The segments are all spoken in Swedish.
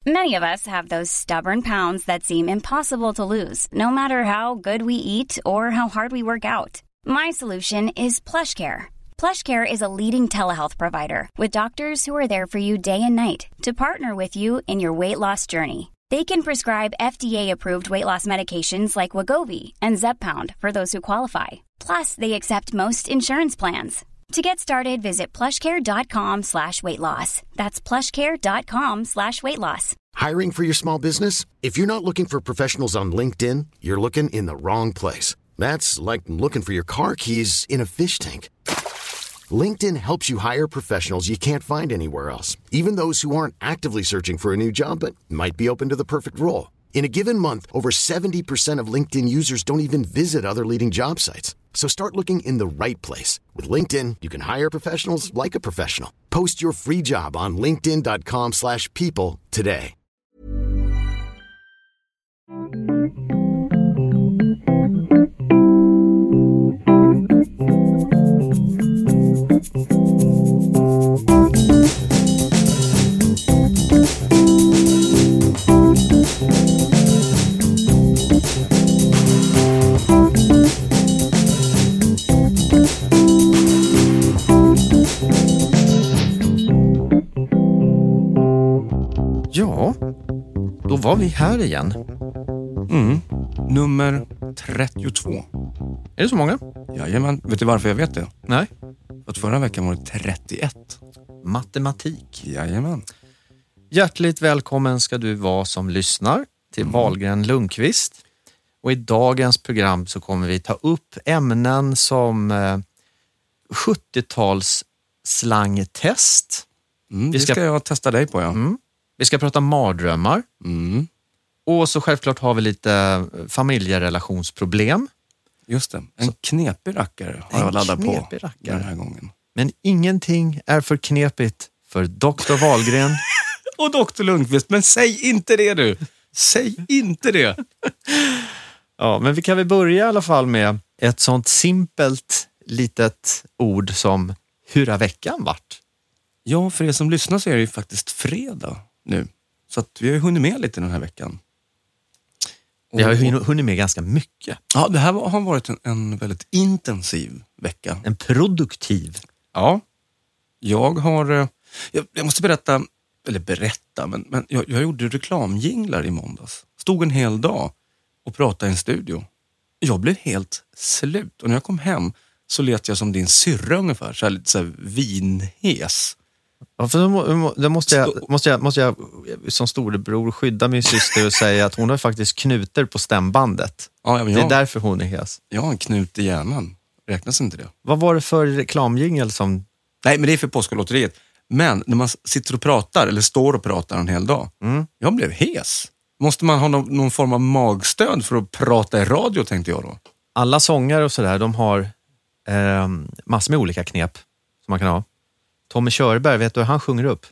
Many of us have those stubborn pounds that seem impossible to lose, no matter how good we eat or how hard we work out. My solution is PlushCare. PlushCare is a leading telehealth provider with doctors who are there for you day and night to partner with you in your weight loss journey. They can prescribe FDA-approved weight loss medications like Wegovy and Zepbound for those who qualify. Plus, they accept most insurance plans. To get started, visit plushcare.com/weightloss. That's plushcare.com/weightloss. Hiring for your small business? If you're not looking for professionals on LinkedIn, you're looking in the wrong place. That's like looking for your car keys in a fish tank. LinkedIn helps you hire professionals you can't find anywhere else, even those who aren't actively searching for a new job but might be open to the perfect role. In a given month, over 70% of LinkedIn users don't even visit other leading job sites. So start looking in the right place. With LinkedIn, you can hire professionals like a professional. Post your free job on linkedin.com/people today. Ja, då var vi här igen. Nummer 32. Är det så många? Jajamän, vet du varför jag vet det? Nej. För att förra veckan var det 31. Matematik. Jajamän. Hjärtligt välkommen ska du vara som lyssnar till Wahlgren Lundqvist. Och i dagens program så kommer vi ta upp ämnen som 70-tals slangtest. Det ska jag testa dig på, ja. Vi ska prata mardrömmar. Och så självklart har vi lite familjerelationsproblem. Just det. En knepig rackare har jag laddat på den här gången. Men ingenting är för knepigt för Dr. Wahlgren. Och Dr. Lundqvist, men säg inte det du. Säg inte det. Ja, men vi kan väl börja i alla fall med ett sånt simpelt litet ord som hur har veckan varit? Ja, för er som lyssnar så är det ju faktiskt fredag nu. Så att vi har hunnit med lite den här veckan. Vi har hunnit med ganska mycket. Ja, det här har varit en väldigt intensiv vecka. En produktiv. Ja. Jag måste berätta, men jag gjorde reklamjinglar i måndags. Stod en hel dag och pratade i en studio. Jag blev helt slut. Och när jag kom hem så lät jag som din syrra ungefär. Så här lite så här vinhes. Ja, för då måste jag som storebror skydda min syster och säga att hon har faktiskt knuter på stämbandet. Ja, det är därför hon är hes. Jag har en knut i hjärnan. Räknas inte det? Vad var det för reklamjingel som... Nej, men det är för Påskalotteriet. Men när man sitter och pratar eller står och pratar en hel dag. Jag blev hes. Måste man ha någon form av magstöd för att prata i radio, tänkte jag då? Alla sångare och sådär, de har massor med olika knep som man kan ha. Tommy Körberg, vet du hur han sjunger upp?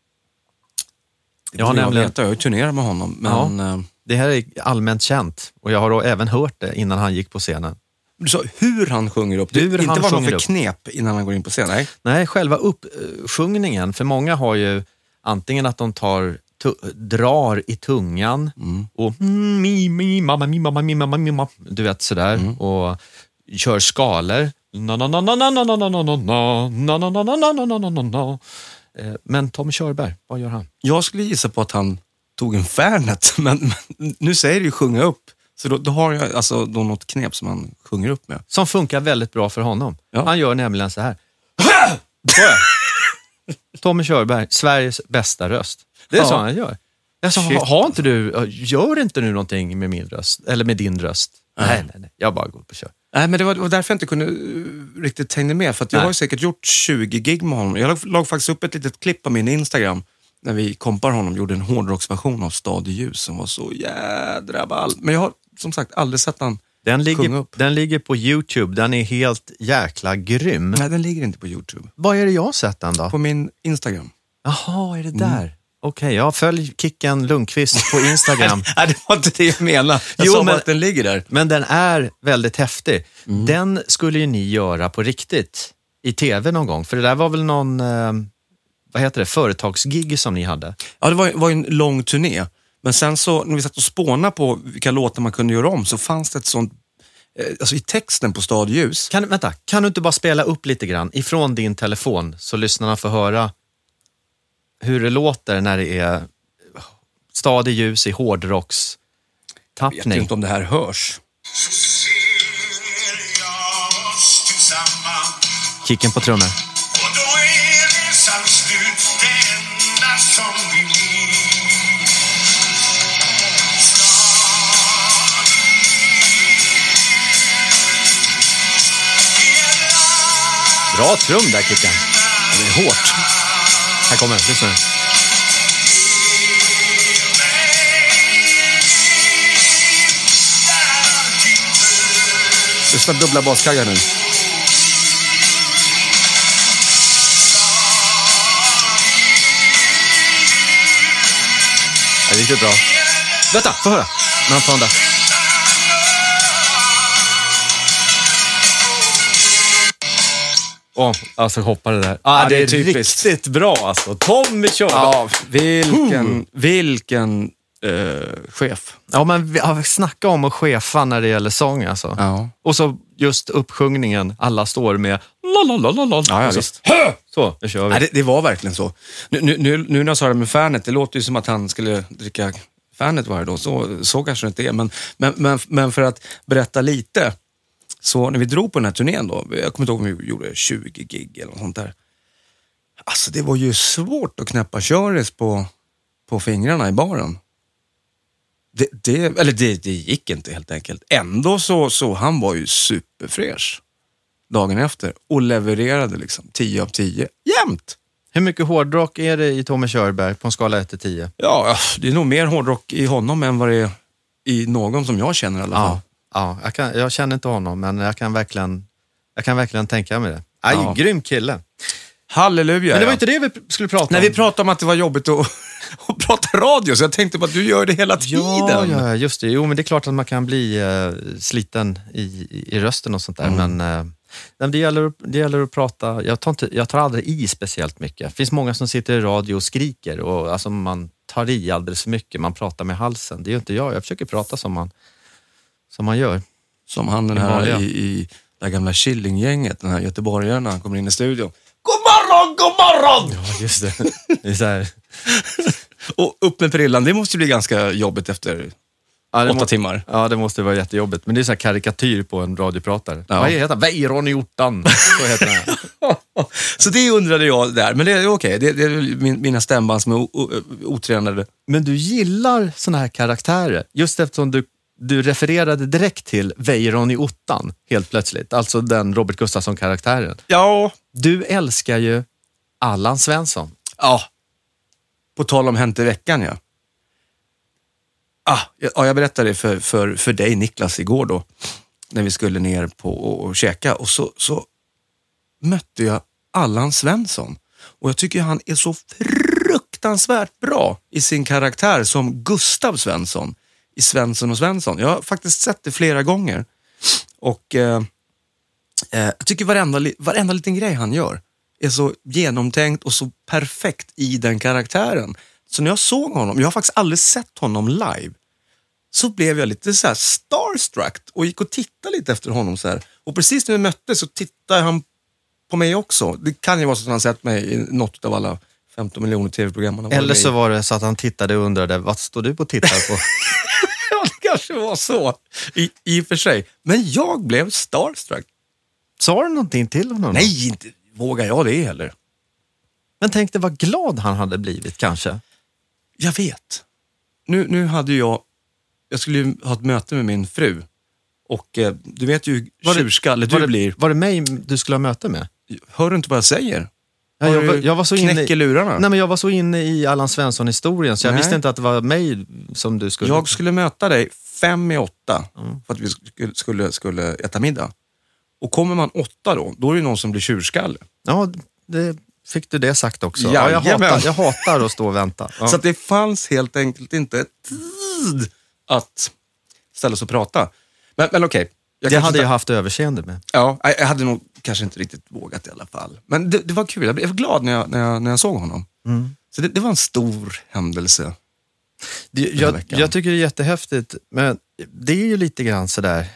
Jag har ju turnerat med honom. Men... Ja, det här är allmänt känt. Och jag har då även hört det innan han gick på scenen. Du sa hur han sjunger upp? Inte vad någon för knep innan han går in på scenen? Nej, själva uppsjungningen. För många har ju antingen att de drar i tungan och du vet sådär. Och kör skalor. Men Tommy Körberg, vad gör han? Jag skulle gissa på att han tog en Fernet, men nu säger det ju sjunga upp. Så då har jag alltså då något knep som han sjunger upp med. Som funkar väldigt bra för honom. Ja. Han gör nämligen så här. Tommy Körberg, Sveriges bästa röst. Det är så han gör. Jag sa, gör inte nu någonting med min röst? Eller med din röst? Nej. Jag bara går upp och kör. Nej, men det var därför jag inte kunde riktigt hänga med. För att jag har säkert gjort 20 gig med honom. Jag lag faktiskt upp ett litet klipp på min Instagram. När vi kompar honom, gjorde en hårdrocksversion av Stad i ljus som var så jädra ball. Men jag har som sagt aldrig sett han sjunga upp. Den ligger på YouTube, den är helt jäkla grym. Nej, den ligger inte på YouTube. Vad är det jag har sett den då? På min Instagram. Jaha, är det där? Okej, jag följ Kicken Lundqvist på Instagram. Nej, det var inte det jag menade. Jag sa att den ligger där. Men den är väldigt häftig. Den skulle ju ni göra på riktigt i tv någon gång. För det där var väl någon vad heter det, företagsgig som ni hade. Ja, det var en lång turné. Men sen så, när vi satt och spånade på vilka låtar man kunde göra om, så fanns det ett sånt, alltså i texten på Stadljus. Kan du inte bara spela upp lite grann ifrån din telefon så lyssnarna får höra hur det låter när det är Stadljus i hårdrocks tappning? Jag vet inte om det här hörs. Kicken på trummor. Bra trum där, Kicken. Det är hårt. Här kommer, lyssna nu. Lyssna dubbla baskaggar nu. Det är riktigt bra. Vänta, få höra. När han tar den där. Alltså hoppar det där. Det är typiskt. Riktigt bra alltså. Tommy Körberg. Ja, vilken chef. Ja, men snacka om att chefa när det gäller sång alltså. Ja. Och så just uppsjungningen. Alla står med lalalala. Ja, visst. Så, nu kör vi. Nej, det var verkligen så. Nu när jag sa det med Fernet, det låter ju som att han skulle dricka Fernet varje dag. Så kanske det inte är. Men för att berätta lite, så när vi drog på den här turnén då, jag kommer inte ihåg om vi gjorde 20 gig eller något sånt där. Alltså det var ju svårt att knäppa köris på fingrarna i baren. Det gick inte helt enkelt. Ändå så han var ju superfresh dagen efter och levererade liksom 10 av 10 jämt. Hur mycket hårdrock är det i Tommy Körberg på en skala 1-10? Ja, det är nog mer hårdrock i honom än vad det är i någon som jag känner i alla fall. Ja, jag känner inte honom, men jag kan verkligen tänka mig det. Grym kille. Halleluja. Men det var inte det vi skulle prata om. Nej, vi pratade om att det var jobbigt att prata radio, så jag tänkte på att du gör det hela tiden. Ja, just det. Jo, men det är klart att man kan bli sliten i rösten och sånt där. Men det gäller att prata. Jag tar aldrig i speciellt mycket. Det finns många som sitter i radio och skriker. Och alltså man tar i alldeles för mycket. Man pratar med halsen. Det är ju inte jag. Jag försöker prata som man gör. Som han den här i det gamla Killinggänget, den här göteborgarna, han kommer in i studion. God morgon! Ja, just det. Det är så här. Och upp med prillan, det måste bli ganska jobbigt efter 8 timmar. Ja, det måste vara jättejobbigt. Men det är så här karikatyr på en radiopratare. Ja. Vad heter han? Weiron i ortan. Så heter han. Så det undrade jag där. Men det är okej. Det är mina stämband som är otränade. Men du gillar såna här karaktärer. Just eftersom du refererade direkt till Weiron i ottan helt plötsligt. Alltså den Robert Gustafsson-karaktären. Ja. Du älskar ju Allan Svensson. Ja. På tal om Hänt i veckan, ja. Jag berättade det för dig, Niklas, igår då. När vi skulle ner på och käka. Och så mötte jag Allan Svensson. Och jag tycker han är så fruktansvärt bra i sin karaktär som Gustav Svensson. I Svensson och Svensson. Jag har faktiskt sett det flera gånger. Och jag tycker varenda liten grej han gör är så genomtänkt och så perfekt i den karaktären. Så när jag såg honom, jag har faktiskt aldrig sett honom live, så blev jag lite så här starstruck och gick och tittade lite efter honom så här. Och precis när vi möttes så tittade han på mig också. Det kan ju vara så att han sett mig i något av alla 15 miljoner tv-program. Eller så var det så att han tittade och undrade, vad står du på och tittar på? Ja, det kanske var så i och för sig. Men jag blev starstruck. Sa du någonting till honom? Nej, inte vågar jag det heller. Men tänk dig vad glad han hade blivit kanske. Jag vet. Nu hade jag skulle ju ha ett möte med min fru. Och du vet ju tjurskalle du blir. Var det mig du skulle ha möte med? Hör du inte vad jag säger? Ja, jag var så knäcker lurarna. Nej, men jag var så inne i Allan Svensson-historien så jag visste inte att det var mig som du skulle... Jag skulle möta dig 5:08 för att vi skulle äta middag. Och kommer man 8 då är det någon som blir tjurskalle. Ja, det fick du det sagt också. Ja, jag hatar att stå och vänta. Ja. Så att det fanns helt enkelt inte tid att ställa sig och prata. Men okej. Det hade jag haft överseende med. Ja, jag hade nog kanske inte riktigt vågat i alla fall. Men det var kul, jag blev glad när jag såg honom. Så det var en stor händelse. Jag tycker det är jättehäftigt, men det är ju lite grann sådär.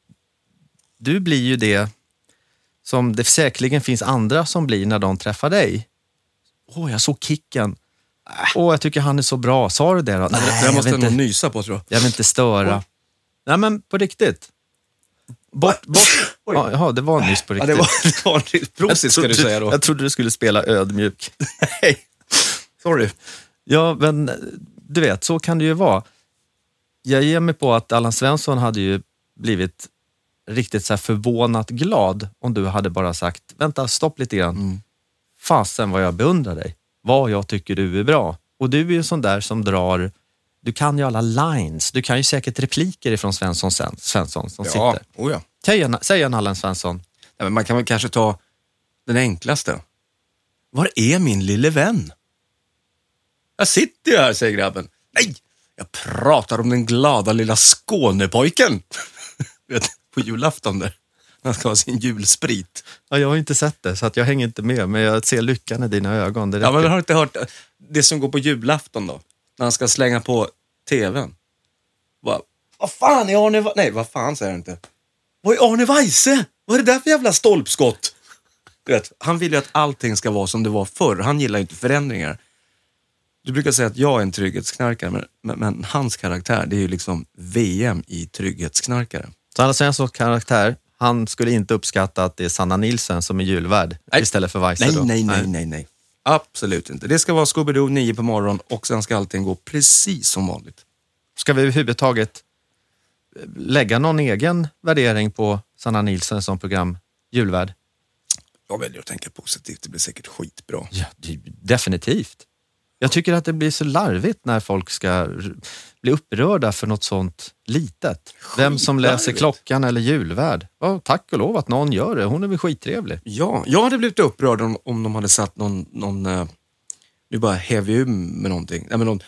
Du blir ju det som det säkerligen finns andra som blir när de träffar dig. Jag såg Kicken. Jag tycker han är så bra. Sa du det då? Nej, jag måste nog nysa på, tror jag. Jag vill inte störa. Nej, men på riktigt. Bort. Jaha, det var nyss på riktigt. Ja, det var prosit, ska du säga då. Jag trodde du skulle spela ödmjuk. Nej, sorry. Ja, men du vet, så kan det ju vara. Jag ger mig på att Allan Svensson hade ju blivit riktigt så här förvånat glad om du hade bara sagt, vänta, stopp lite grann. Fasen vad jag beundrar dig. Vad jag tycker du är bra. Och du är ju sån där som drar, du kan ju alla lines. Du kan ju säkert repliker ifrån Svensson som sitter. Ja. Säg en Allan Svensson. Nej, men man kan väl kanske ta den enklaste. Var är min lille vän? Jag sitter ju här, säger grabben. Nej, jag pratar om den glada lilla Skånepojken. Vet, på julafton där. Han ska ha sin julsprit. Ja, jag har inte sett det så att jag hänger inte med. Men jag ser lyckan i dina ögon. Ja, men har du inte hört det som går på julafton då? När han ska slänga på tvn. Vad fan är Arne... Nej, vad fan säger jag inte. Vad är Arne Weise? Vad är det där för jävla stolpskott? Du vet, han vill ju att allting ska vara som det var förr. Han gillar ju inte förändringar. Du brukar säga att jag är en trygghetsknarkare, men hans karaktär, det är ju liksom VM i trygghetsknarkare. Så Allan Svenssons karaktär, han skulle inte uppskatta att det är Sanna Nielsen som är julvärd istället för Weise då? Nej. Absolut inte. Det ska vara Scooby-Doo 9 på morgon och sen ska allting gå precis som vanligt. Ska vi överhuvudtaget lägga någon egen värdering på Sanna Nielsen som program julvärd? Jag väljer att tänka positivt, det blir säkert skitbra. Ja, definitivt. Jag tycker att det blir så larvigt när folk ska bli upprörda för något sånt litet. Vem som läser klockan eller julvärd. Tack och lov att någon gör det. Hon är väl skittrevlig. Ja, jag hade blivit upprörd om de hade satt någon nu bara heavy med någonting. Nej, men någon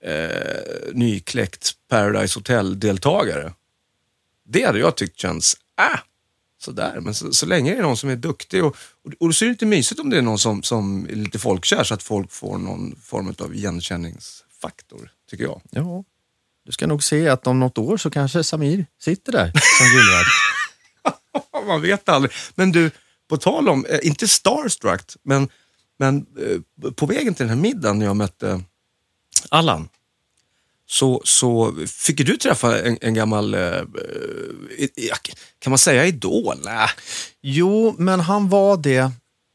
nykläckt Paradise Hotel-deltagare. Det hade jag tyckt känns sådär. Men så länge det är någon som är duktig och det ser lite mysigt om det är någon som är lite folkkär så att folk får någon form av igenkänningsfaktor, tycker jag. Ja, du ska nog se att om något år så kanske Samir sitter där som julvärd. Man vet aldrig. Men du, på tal om, inte starstruck, men på vägen till den här middagen när jag mötte Allan, så fick du träffa en gammal, kan man säga idol? Nä. Jo, men han var det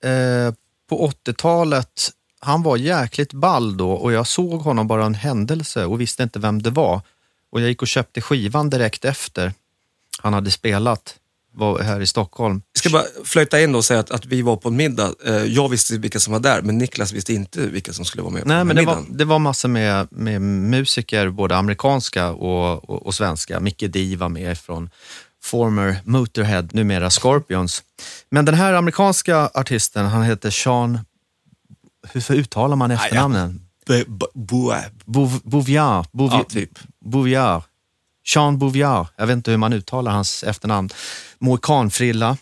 på 80-talet. Han var jäkligt ball då och jag såg honom bara en händelse och visste inte vem det var. Och jag gick och köpte skivan direkt efter han hade spelat här i Stockholm. Jag ska bara flöjta in då och säga att vi var på en middag. Jag visste vilka som var där, men Niklas visste inte vilka som skulle vara med på den här middagen. Det var massor med musiker, både amerikanska och svenska. Micke D var med från former Motorhead, numera Scorpions. Men den här amerikanska artisten, han heter Sean... Hur uttalar man efternamnen? Beauvoir. Typ. Beauvoir. Jean Beauvoir. Jag vet inte hur man uttalar hans efternamn. Mohikaanfrilla.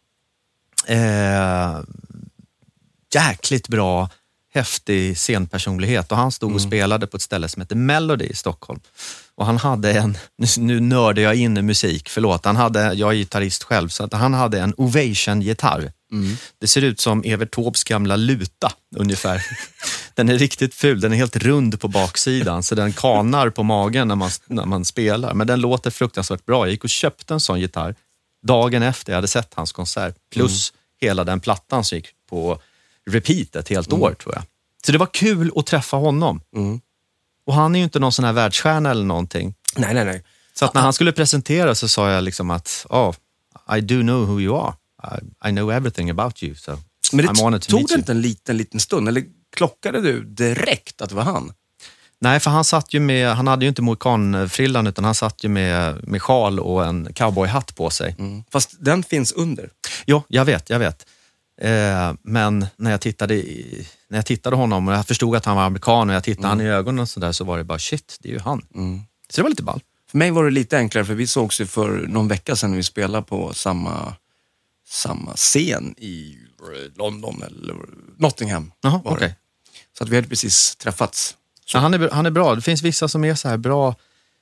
Jäkligt bra, häftig scenpersonlighet. Och han stod och spelade på ett ställe som heter Melody i Stockholm. Och han hade nu nördar jag in i musik, förlåt. Jag är gitarrist själv, så att han hade en Ovation-gitarr. Det ser ut som Evert Taubes gamla luta ungefär. Den är riktigt ful, den är helt rund på baksidan så den kanar på magen när man spelar. Men den låter fruktansvärt bra. Jag gick och köpte en sån gitarr dagen efter jag hade sett hans konsert. Plus hela den plattan som gick på repeat ett helt år, tror jag. Så det var kul att träffa honom. Och han är ju inte någon sån här världsstjärna eller någonting. Nej. Så att när han skulle presentera så sa jag liksom att I do know who you are. I know everything about you. So men det tog det inte en liten stund? Eller klockade du direkt att det var han? Nej, för han satt ju med, han hade ju inte mohikaanfrillan utan han satt ju med sjal och en cowboyhatt på sig. Fast den finns under. Jo, jag vet. Men när jag tittade honom och jag förstod att han var amerikan och jag tittade han i ögonen och sådär, så var det bara shit, det är ju han. Så det var lite ball. För mig var det lite enklare, för vi sågs ju för någon vecka sedan när vi spelade på samma scen i London eller Nottingham. Jaha, var det. okej. Så att vi hade precis träffats. Ja, han är bra. Det finns vissa som är så här bra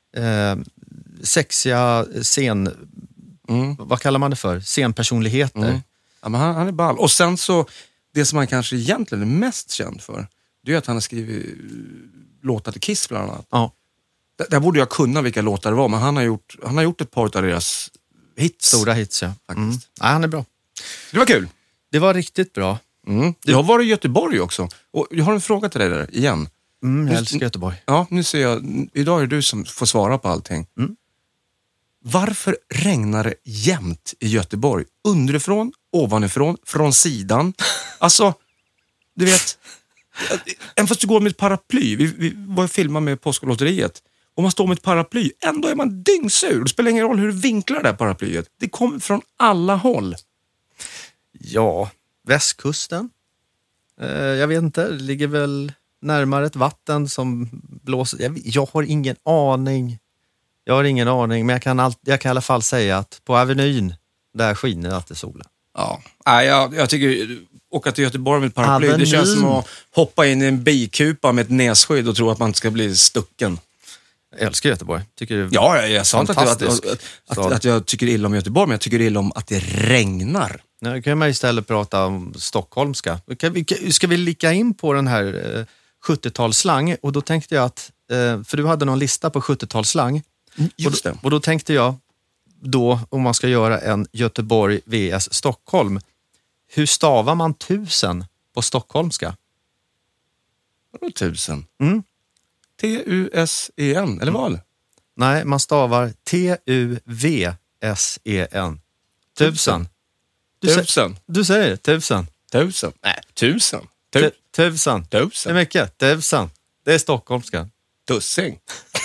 sexiga vad kallar man det för? Scenpersonligheter. Ja, men han är ball. Och sen så, det som han kanske egentligen är mest känd för, det är att han har skrivit låtar till Kiss bland annat. Ja. Där borde jag kunna vilka låtar det var, men han har gjort ett par av deras hits. Stora hits, ja. Faktiskt. Ja, han är bra. Det var kul. Det var riktigt bra. Jag har varit i Göteborg också. Och jag har en fråga till dig där igen. Jag älskar Göteborg. Ja, nu ser jag. Idag är det du som får svara på allting. Varför regnar det jämt i Göteborg? Underifrån, ovanifrån, från sidan. Alltså, du vet, även fast du går med ett paraply. Vi var och filmade med Påskolotteriet. Om man står med ett paraply, ändå är man dyngsur. Det spelar ingen roll hur du vinklar det här paraplyet. Det kommer från alla håll. Ja, västkusten. Jag vet inte, det ligger väl närmare ett vatten som blåser. Jag har ingen aning. Men jag kan i alla fall säga att på Avenyn, där skiner alltid solen. Ja, jag tycker åka till Göteborg med ett paraply, Avenyn. det känns som att hoppa in i en bikupa med ett nässkydd och tro att man inte ska bli stucken. Jag älskar Göteborg. Tycker det Jag sa inte fantastisk att jag tycker illa om Göteborg, men jag tycker illa om att det regnar. Nu kan man istället prata om stockholmska. Ska vi lika in på den här 70-talsslang? Och då tänkte jag att, för du hade någon lista på 70-talsslang. Just det. Och då tänkte jag, om man ska göra en Göteborg vs Stockholm, hur stavar man 1000 på stockholmska? Vadå 1000? T-U-S-E-N, eller vad? Nej, man stavar T-U-V-S-E-N. 1000. Du säger 1000. 1000? Nej, 1000. 1000. Det är mycket. 1000. Det är stockholmska. Tussing.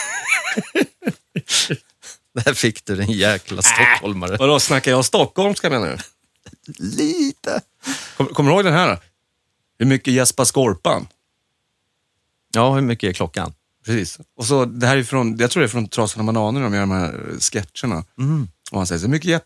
Där fick du den jäkla stockholmare. Vadå, snackar jag stockholmska menar du? Lite. Kommer du ihåg den här? Hur mycket gäspar skorpan? Ja, hur mycket är klockan? Precis. Och så, det här är från, jag tror det är från Trasan och Bananer de gör de här sketcherna. Och han säger så mycket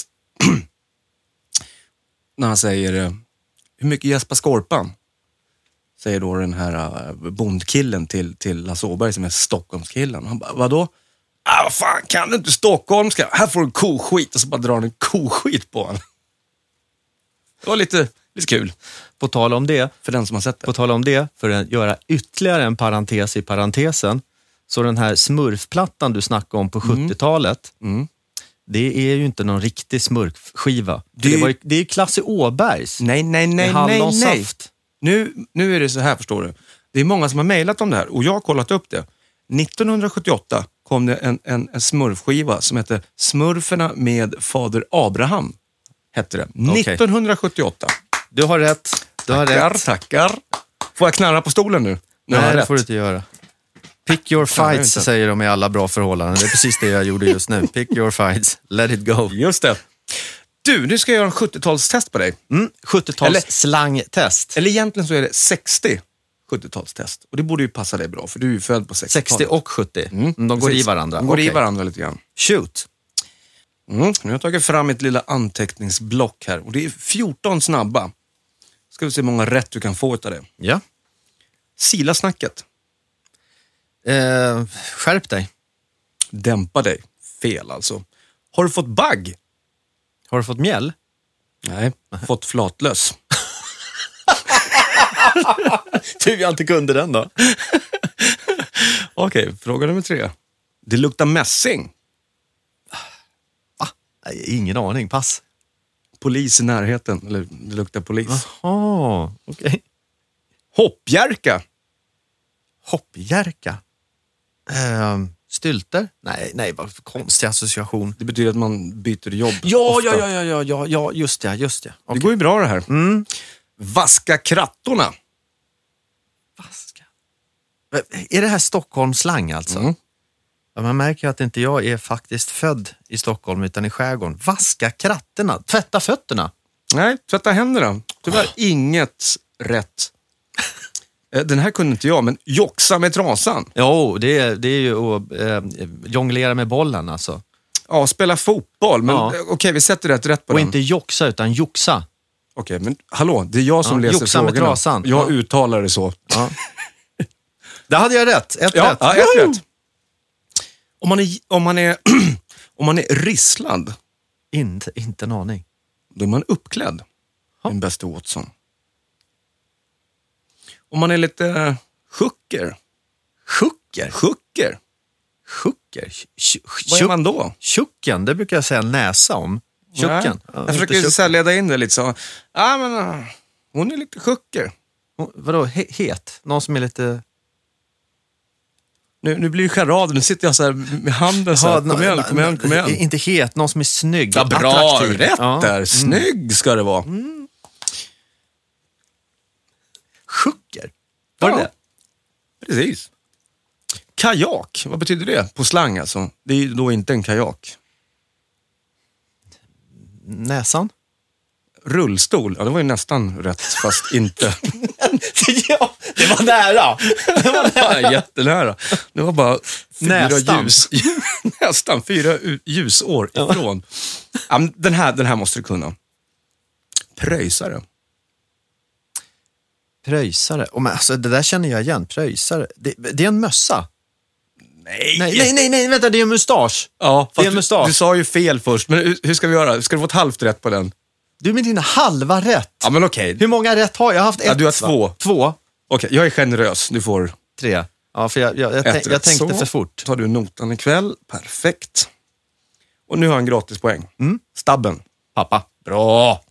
när han säger hur mycket gäspar skorpan? Säger då den här bondkillen till Lasse Åberg som är Stockholmskillen. Han bara, vadå? Vad fan, kan du inte stockholmska? Här får du koskit. Och så bara drar han en koskit på honom. Det var lite kul. På tal om det. För den som har sett det. På tal om det, för att göra ytterligare en parentes i parentesen. Så den här smurfplattan du snackade om på 70-talet. Det är ju inte någon riktig smurfskiva. Det är Klasse Åbergs. Nej. Hallonsaft. Nu är det så här, förstår du. Det är många som har mejlat om det här och jag har kollat upp det. 1978 kom det en smurfskiva som hette Smurferna med Fader Abraham. Hette det. Okay. 1978. Du har rätt. Tackar. Får jag knarra på stolen nu? Nej, det får du inte göra. Pick your fights, säger de i alla bra förhållanden. Det är precis det jag gjorde just nu. Pick your fights. Let it go. Just det. Du, nu ska jag göra en 70-talstest på dig. 70-tals-slangtest. Eller egentligen så är det 60 70-talstest. Och det borde ju passa dig bra, för du är ju född på 60-talet. 60 och 70. De går i varandra. De går i varandra lite grann. Shoot. Nu har jag tagit fram ett lilla anteckningsblock här. Och det är 14 snabba. Ska vi se hur många rätt du kan få av det. Ja. Sila-snacket. Skärp dig. Dämpa dig. Fel alltså. Har du fått bagg? Har du fått mjäll? Nej, fått flatlös. Tur jag inte kunde den då. Okej, fråga nummer 3. Det luktar mässing. Nej, ingen aning, pass. Polis i närheten, eller det luktar polis. Jaha, okej. Hoppjärka. Hoppjärka. Stylter? Nej, vad för konstig association. Det betyder att man byter jobb. Ja, just det. Okay. Det går ju bra det här. Vaska krattorna. Vaska. Är det här Stockholmsslang alltså? Ja, man märker att inte jag är faktiskt född i Stockholm utan i skärgården. Vaska krattorna. Tvätta fötterna. Nej, tvätta händerna. Tyvärr inget rätt. Den här kunde inte jag, men joxa med trasan. Jo, det är ju att jonglera med bollen alltså. Ja, spela fotboll. Men okej, vi sätter rätt på Och den. inte joxa utan joxa. Okej, men hallå, det är jag som läser joxa med frågorna. trasan. Jag uttalar det så. Ja. Där hade jag rätt. Ett Ja, rätt. ja, ett rätt. Om man är risslad, Inte en aning. då är man uppklädd. Min bästa Watson. Om man är lite sjucker. Sjucker? Vad är man då? Tjucken, det brukar jag säga näsa om. Tjucken. Ja, jag försöker så här leda in det lite så. Ja, men hon är lite sjucker. Vadå, het? Någon som är lite... Nu blir det charad. Nu sitter jag så här med handen så här. Kom igen. Inte het, någon som är snygg. Ja, bra, attraktiv. rätt där. Snygg ska det vara. Sjucker? Var det det? Precis. Kajak, vad betyder det på slang alltså? Det är ju då inte en kajak. Näsan? Rullstol, ja det var ju nästan rätt fast inte. Ja, det var nära. Ja, jättenära. Det var bara 4 Nästan. ljus. Nästan 4 ljusår ifrån. Ja, men den här måste du kunna. Pröjsare. Pröjsare. Oh, men alltså, det där känner jag igen. Pröjsare. Det är en mössa. Nej, vänta, det är en mustasch. Ja, det är en mustasch. Du sa ju fel först, men hur ska vi göra? Ska du få ett halvt rätt på den? Du med dina halva rätt. Ja, men okej. Hur många rätt har jag? Jag har haft ett. Ja, du har 2. 2. Okej, jag är generös. Du får 3. Ja, för jag tänkte så för fort. Tar du notan ikväll. Perfekt. Och nu har jag en gratispoäng. Stabben. Pappa. Bra.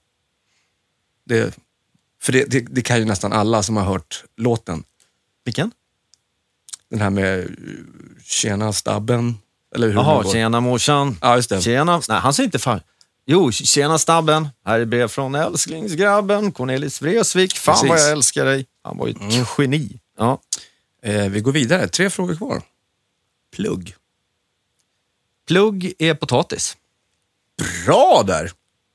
Det kan ju nästan alla som har hört låten. Vilken? Den här med tjena stabben. Eller hur det Jaha, går. tjena morsan. Ja, just det. Tjena. Nej, han säger inte fan. Jo, tjena stabben. Här är brev från älsklingsgrabben. Cornelis Vreeswijk. Fan Precis. vad jag älskar dig. Han var ju ett geni. Ja. Vi går vidare. 3 frågor kvar. Plugg. Plugg är potatis. Bra där!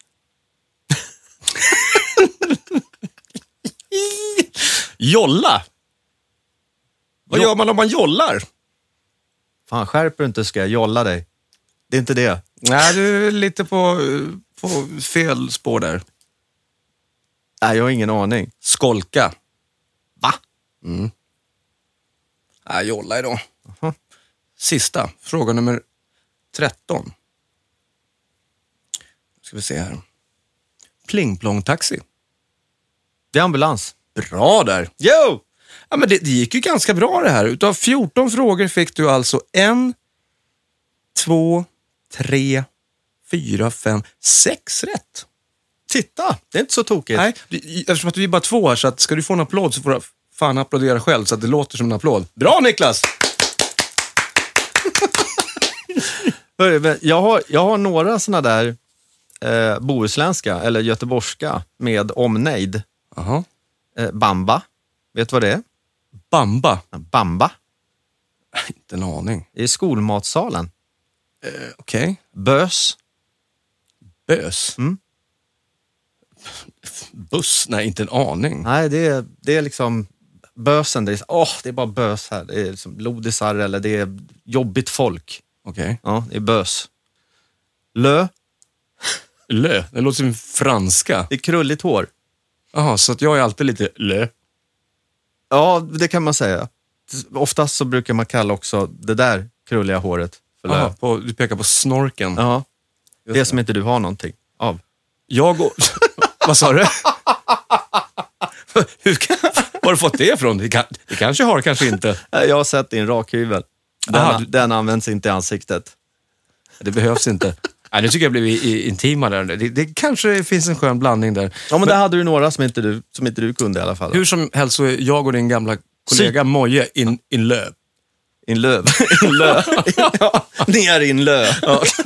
Jolla. Vad gör man om man jollar? Fan, skärper du inte ska jag jolla dig. Det är inte det. Nej, du är lite på fel spår där. Nej, jag har ingen aning. Skolka. Va? Nej, jolla idag. Sista, fråga nummer 13. Ska vi se här. Plingplong-taxi. Det är ambulans. Bra där. Jo! Ja, men det gick ju ganska bra det här. Utav 14 frågor fick du alltså 1, 2, 3, 4, 5, 6 rätt. Titta, det är inte så tokigt. Nej, eftersom att vi är bara 2 här så att ska du få en applåd så får du fan applådera själv så att det låter som en applåd. Bra Niklas! Jag har några såna där bohuslänska eller göteborgska med omnejd. Aha. Bamba. Vet du vad det är? Bamba? Bamba. Inte en aning. Det är skolmatsalen. Okej. Bös. Bös? Buss? Nej, inte en aning. Nej, det är liksom bösen. Det är bara bös här. Det är liksom lodisar eller det är jobbigt folk. Okej. Ja, det är bös. Lö. Lö? Det låter som franska. Det är krulligt hår. Jaha, så att jag är alltid lite lö. Ja, det kan man säga. Oftast så brukar man kalla också det där krulliga håret för lö. Aha, du pekar på snorken. Ja, Just det som inte du har någonting av. Jag och... Vad sa du? Var har du fått det ifrån? Det kanske har, kanske inte. Jag har sett din rakhyvel. Den används inte i ansiktet. Det behövs inte. Nej, nu tycker jag blev intima där. Det kanske finns en skön blandning där. Ja, men där hade du några som inte du kunde i alla fall. Hur som helst så är jag och din gamla kollega Moje in löv. In löv. In löv. Ja, ner in löv.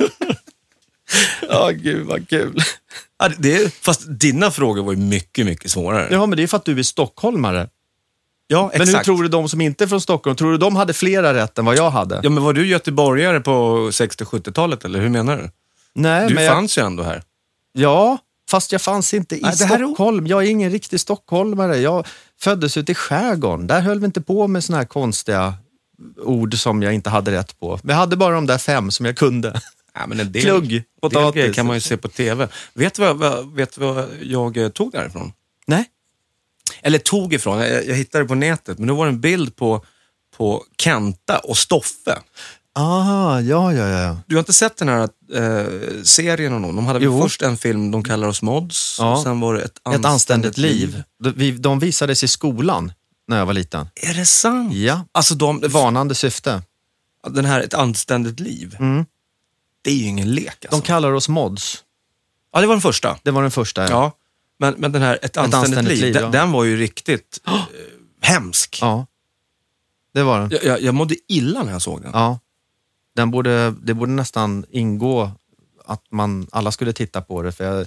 Ja, gud vad kul. Ja, fast dina frågor var ju mycket, mycket svårare. Ja, men det är för att du är stockholmare. Ja, exakt. Men hur tror du de som inte är från Stockholm, tror du de hade flera rätt än vad jag hade? Ja, men var du göteborgare på 60-70-talet eller hur menar du? Nej, Du men fanns ju ändå här. Ja, fast jag fanns inte i Nej, det här Stockholm. Jag är ingen riktig stockholmare. Jag föddes ute i skärgården. Där höll vi inte på med såna här konstiga ord som jag inte hade rätt på. Vi hade bara de där 5 som jag kunde. Ja, men en Klugg, potatis. Det kan man ju se på tv. Vet du vad jag tog därifrån? Nej. Eller tog ifrån, jag hittade det på nätet. Men då var det en bild på Kenta och Stoffe. Aha, ja. Du har inte sett den här serien och någon? De hade väl först en film, De kallar oss Mods. Ja. Och sen var det Ett anständigt liv. De visades i skolan när jag var liten. Är det sant? Ja. Alltså Varnande syfte. Den här Ett anständigt liv. Det är ju ingen lek alltså. De kallar oss Mods. Ja, det var den första. Det var den första, Ja. Men den här Ett anständigt liv, den var ju riktigt hemsk. Ja, det var den. Jag mådde illa när jag såg den. Ja. Det borde nästan ingå att alla skulle titta på det. För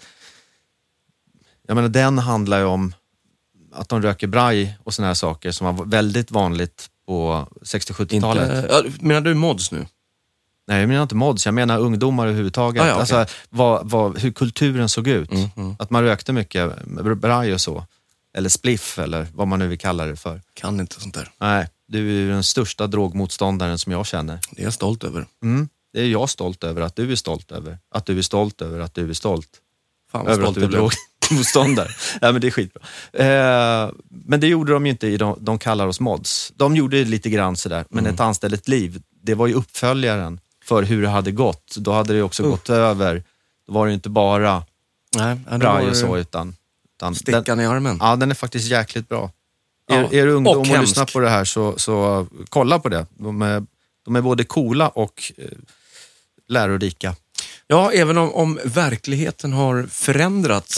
jag menar, den handlar ju om att de röker braj och såna här saker som var väldigt vanligt på 60-70-talet. Menar du mods nu? Nej, jag menar inte mods. Jag menar ungdomar överhuvudtaget. Okay. Alltså hur kulturen såg ut. Att man rökte mycket braj och så. Eller spliff eller vad man nu vill kalla det för. Kan inte sånt där. Nej, du är den största drogmotståndaren som jag känner. Det är jag stolt över. Det är jag stolt över att du är stolt över. Att du är stolt över att du är stolt. Fan vad stolt över att du är drogmotståndare. Ja, men det är skitbra. Men det gjorde de ju inte i de kallar oss Mods. De gjorde lite grann sådär. Men Ett anständigt liv, det var ju uppföljaren för hur det hade gått. Då hade det också gått över. Då var det ju inte bara braj och så utan stickan i armen. Ja, den är faktiskt jäkligt bra. Är du ungdom och lyssnar på det här så kolla på det. De är både coola och lärorika. Ja, även om verkligheten har förändrats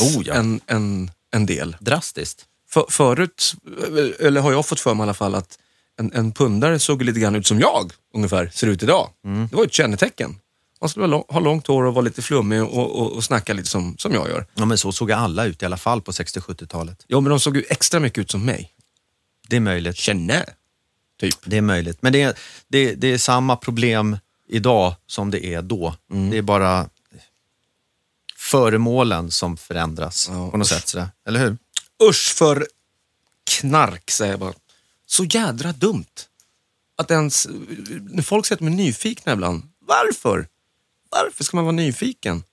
en del. Drastiskt. Förut, eller har jag fått för mig i alla fall, att en pundare såg lite grann ut som jag ungefär ser ut idag. Det var ett kännetecken. Man skulle ha långt hår och vara lite flummig och snacka lite som jag gör. Ja, men så såg alla ut i alla fall på 60-70-talet. Ja, men de såg ju extra mycket ut som mig. Det är möjligt. Känner, typ. Det är möjligt. Men det är samma problem idag som det är då. Det är bara föremålen som förändras på något sätt. Sådär. Eller hur? Usch för knark, säger jag bara. Så jädra dumt. Att ens, när folk säger att de är nyfikna ibland. Varför? Varför ska man vara nyfiken?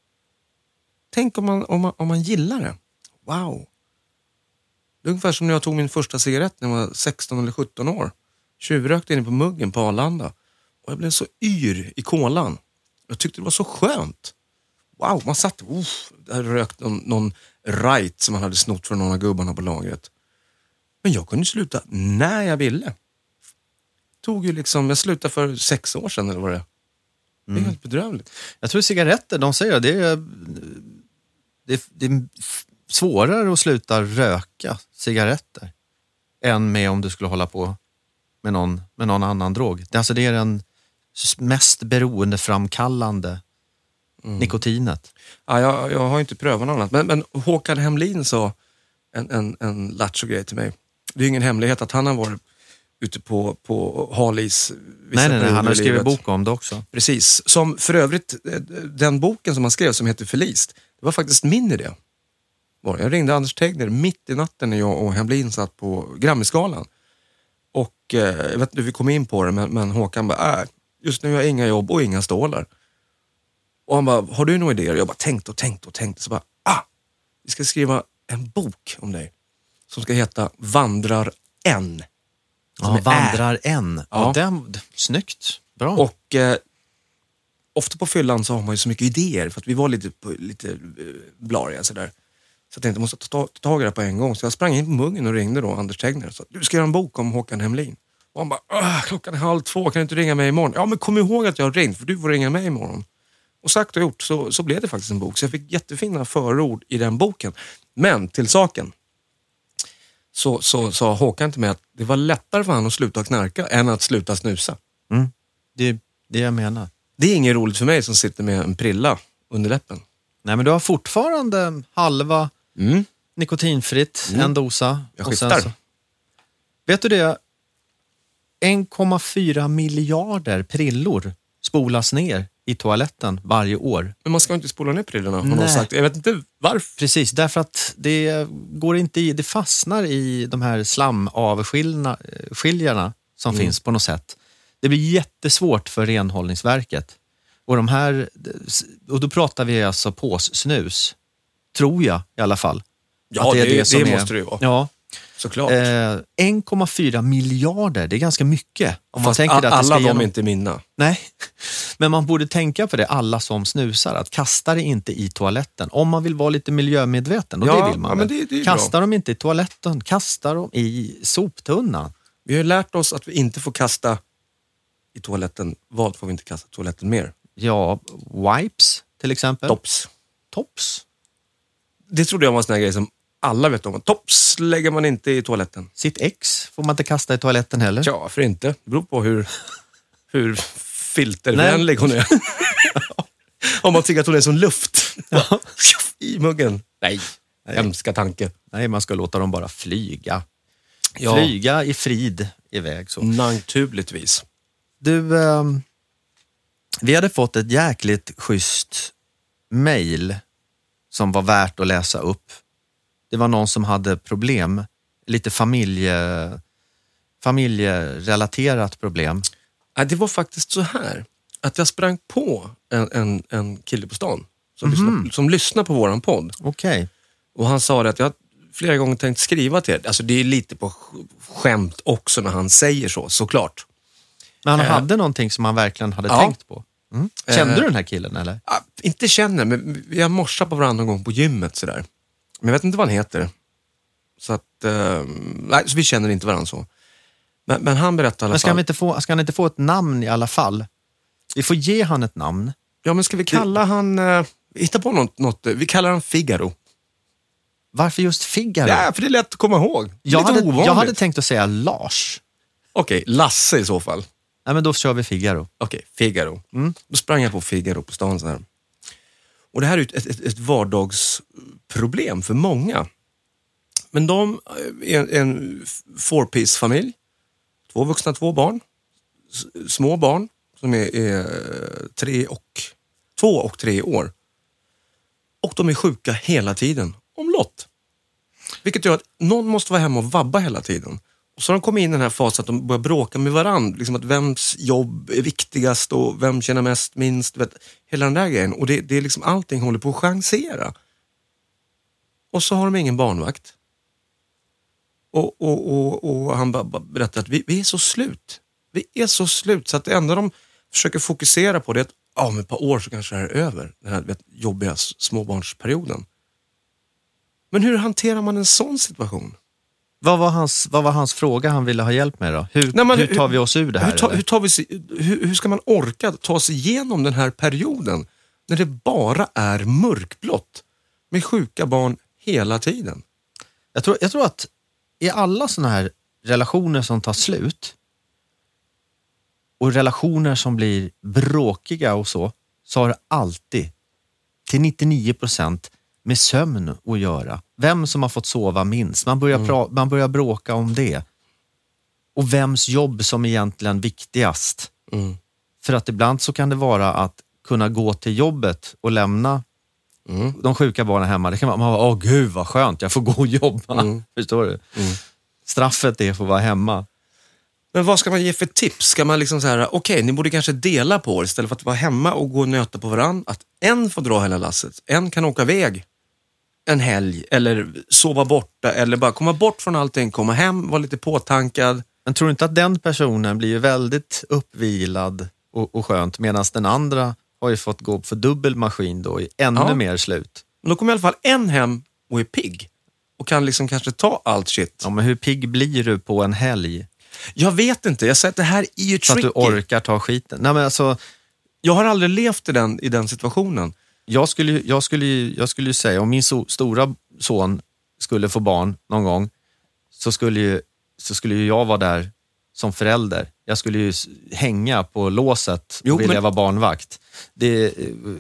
Tänk om man gillar det. Wow. Det är ungefär som när jag tog min första cigarett när jag var 16 eller 17 år. Tjuvrökte inne på muggen på Arlanda. Och jag blev så yr i kolan. Jag tyckte det var så skönt. Wow, man satt där rökt någon right som man hade snott från någon av gubbarna på lagret. Men jag kunde sluta när jag ville. Jag slutade för 6 år sedan eller vad det är. Det är helt bedrövligt. Jag tror cigaretter, de säger det är svårare att sluta röka cigaretter än med om du skulle hålla på med någon annan drog. Alltså det är den mest beroendeframkallande nikotinet. Ja, jag har inte prövat något annat. Men Håkan Hemlin sa en lattjo grej till mig. Det är ingen hemlighet att han har varit ute på halis. Nej, han har skrivit bok om det också. Precis, som för övrigt den boken som han skrev som heter Förlist, det var faktiskt min idé. Jag ringde Anders Tegner mitt i natten när jag och Hemlin satt på Grammisgalan. Och jag vet inte hur vi kom in på det, men Håkan bara, just nu har jag inga jobb och inga stålar. Och han bara, har du några idéer? Jag bara tänkte. Så bara, vi ska skriva en bok om dig. Som ska heta Vandrar en. Vandrar en. Ja, snyggt. Bra. Och ofta på fyllan så har man ju så mycket idéer. För att vi var lite blariga sådär. Så jag tänkte, jag måste ta tag i det på en gång. Så jag sprang in på muggen och ringde då Anders Tegner. Och sa, du ska göra en bok om Håkan Hemlin. Och han bara, klockan är 1:30, kan du inte ringa mig imorgon? Ja, men kom ihåg att jag har ringt, för du får ringa mig imorgon. Och sagt och gjort så blev det faktiskt en bok. Så jag fick jättefina förord i den boken. Men till saken. Så sa Håkan till mig att det var lättare för han att sluta knarka än att sluta snusa. Det är det jag menar. Det är inget roligt för mig som sitter med en prilla under läppen. Nej, men du har fortfarande halva nikotinfritt, en dosa. Jag skiftar. Vet du det? 1,4 miljarder prillor spolas ner i toaletten varje år. Men man ska inte spola ner prillorna, har någon sagt. Jag vet inte varför. Precis, därför att det går inte i, det fastnar i de här slamavskiljarna som finns på något sätt. Det blir jättesvårt för renhållningsverket Och de här, och då pratar vi alltså påssnus, tror jag i alla fall. Ja, att det måste det ju vara. Ja. Såklart. 1,4 miljarder, det är ganska mycket. Om man tänker att alla de är inte mina. Nej, men man borde tänka på det, alla som snusar, att kasta det inte i toaletten. Om man vill vara lite miljömedveten, och det vill man. Men det kasta dem inte i toaletten, kasta dem i soptunnan. Vi har ju lärt oss att vi inte får kasta i toaletten. Vad får vi inte kasta i toaletten mer? Ja, wipes till exempel. Tops. Det trodde jag var en sån här grej som alla vet om. Tops lägger man inte i toaletten. Sitt ex får man inte kasta i toaletten heller. Ja, för inte. Det beror på hur filtervänlig hon är. Om man tycker att hon är som luft. I muggen. Nej, hemska tanke. Nej, man ska låta dem bara flyga. Ja. Flyga i frid iväg. Så. Naturligtvis. Du, vi hade fått ett jäkligt schysst mejl som var värt att läsa upp. Det var någon som hade problem, lite familjerelaterat problem. Det var faktiskt så här, att jag sprang på en kille på stan som lyssnar på våran podd. Okej. Och han sa det att jag flera gånger tänkt skriva till er. Alltså det är lite på skämt också när han säger så, såklart. Men han hade någonting som han verkligen hade tänkt på. Mm. Kände du den här killen eller? Inte känner, men vi har morsat på varandra någon gång på gymmet sådär. Men jag vet inte vad han heter. Så att, nej, så vi känner inte varandra så. Men han berättar i alla fall. Ska han inte få ett namn i alla fall? Vi får ge han ett namn. Ja, men ska vi kalla han... hitta på något. Vi kallar han Figaro. Varför just Figaro? Ja, för det är lätt att komma ihåg. Jag hade tänkt att säga Lars. Okej, Lasse i så fall. Nej, men då kör vi Figaro. Okej, Figaro. Då sprang jag på Figaro på stan så här. Och det här är ett vardagsproblem för många. Men de är en four-piece-familj. 2 vuxna, 2 barn. Små barn som är 2 och 3 år. Och de är sjuka hela tiden. Omlott. Vilket gör att någon måste vara hemma och vabba hela tiden. Och så har de kommit in i den här fasen att de börjar bråka med varandra. Liksom att vems jobb är viktigast och vem tjänar mest, minst. Vet, hela den där grejen. Och det är liksom allting håller på att chansera. Och så har de ingen barnvakt. Och han berättar att vi är så slut. Vi är så slut så att det enda de försöker fokusera på det är att om ett par år så kanske det här är över. Den här jobbiga småbarnsperioden. Men hur hanterar man en sån situation? Vad var hans fråga han ville ha hjälp med då? Hur tar vi oss ur det här? Hur ska man orka ta sig igenom den här perioden när det bara är mörkblått med sjuka barn hela tiden? Jag tror att i alla såna här relationer som tar slut och relationer som blir bråkiga och så har det alltid till 99% med sömn att göra. Vem som har fått sova minst. Man börjar bråka om det. Och vems jobb som är egentligen viktigast. För att ibland så kan det vara att kunna gå till jobbet och lämna de sjuka barnen hemma. Det kan vara, gud vad skönt, jag får gå och jobba. Förstår du? Straffet är att få vara hemma. Men vad ska man ge för tips? Ska man liksom så här, okej, ni borde kanske dela på det istället för att vara hemma och gå och nöta på varandra. Att en får dra hela lasset. En kan åka iväg en helg eller sova borta eller bara komma bort från allting, komma hem, vara lite påtankad. Men tror du inte att den personen blir väldigt uppvilad och skönt medan den andra har ju fått gå för dubbel maskin då i ännu mer slut? Men då kommer i alla fall en hem och är pigg och kan liksom kanske ta allt shit. Ja, men hur pigg blir du på en helg? Jag vet inte, jag säger att det här är ju tricky. Så att du orkar ta skiten. Nej, men alltså, jag har aldrig levt i den situationen. Jag skulle ju säga, om min stora son skulle få barn någon gång så skulle ju jag vara där som förälder. Jag skulle ju hänga på låset och vilja vara barnvakt. Det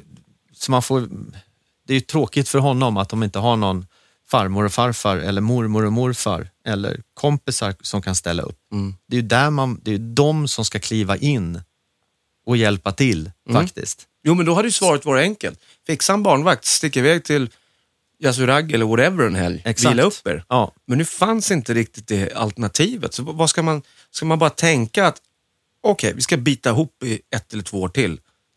är ju tråkigt för honom att de inte har någon farmor och farfar eller mormor och morfar eller kompisar som kan ställa upp. Det är ju de som ska kliva in och hjälpa till faktiskt. Jo, men då hade ju svaret varit enkelt. Fixa en barnvakt, sticka iväg till Yasurag eller whatever en helg. Exakt. Vila upp er. Ja. Men nu fanns inte riktigt det alternativet. Så vad ska man bara tänka att okej, vi ska bita ihop i 1 eller 2 år till.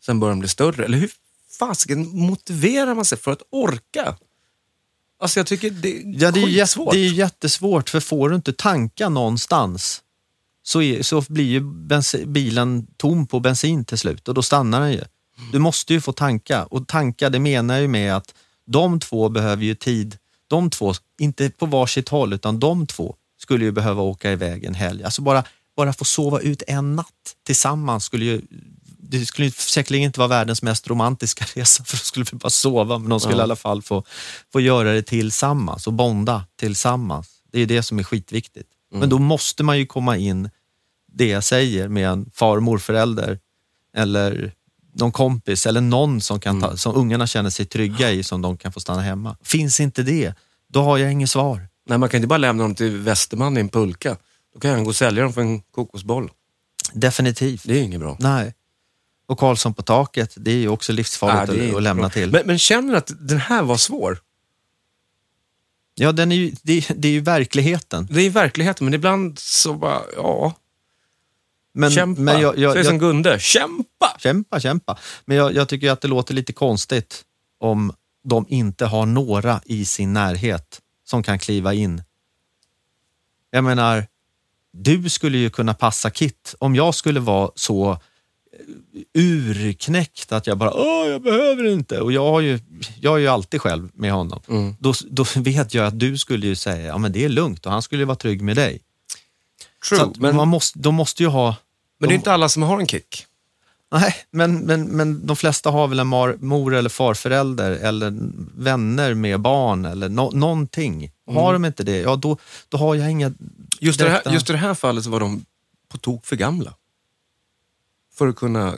sen börjar de bli större. Eller hur fasiken motiverar man sig för att orka? Alltså jag tycker det är svårt. Det är jättesvårt, för får du inte tanka någonstans så blir ju bilen tom på bensin till slut och då stannar den ju. Du måste ju få tanka, och tanka, det menar ju med att de två behöver ju tid. De två, inte på varsitt håll, utan de två skulle ju behöva åka iväg en helg. Alltså bara få sova ut en natt tillsammans det skulle säkerligen inte vara världens mest romantiska resa, för de skulle bara sova, men de skulle i alla fall få göra det tillsammans och bonda tillsammans. Det är det som är skitviktigt. Men då måste man ju komma in, det jag säger, med en far- och morförälder eller någon kompis eller någon som kan som ungarna känner sig trygga i, som de kan få stanna hemma. Finns inte det, då har jag inget svar. Nej, man kan inte bara lämna dem till Västerman i en pulka. Då kan han gå och sälja dem för en kokosboll. Definitivt. Det är inget bra. Nej. Och Karlsson på taket, det är ju också livsfarligt att lämna till. Men känner du att den här var svår? Ja, det är ju verkligheten. Det är verkligheten, men ibland så bara, kämpa. Men så är det som Gunde, kämpa. Men jag tycker att det låter lite konstigt om de inte har några i sin närhet som kan kliva in. Jag menar, du skulle ju kunna passa Kit. Om jag skulle vara så urknäckt att jag bara, jag behöver inte. Och jag är ju alltid själv med honom. Då vet jag att du skulle ju säga, ja men det är lugnt, och han skulle ju vara trygg med dig. True, så men de måste ju ha... Men det är inte alla som har en kick. Nej, men de flesta har väl en mor- eller farförälder eller vänner med barn eller någonting. Har de inte det, ja då har jag inga... Just i det här fallet så var de på tok för gamla. För att kunna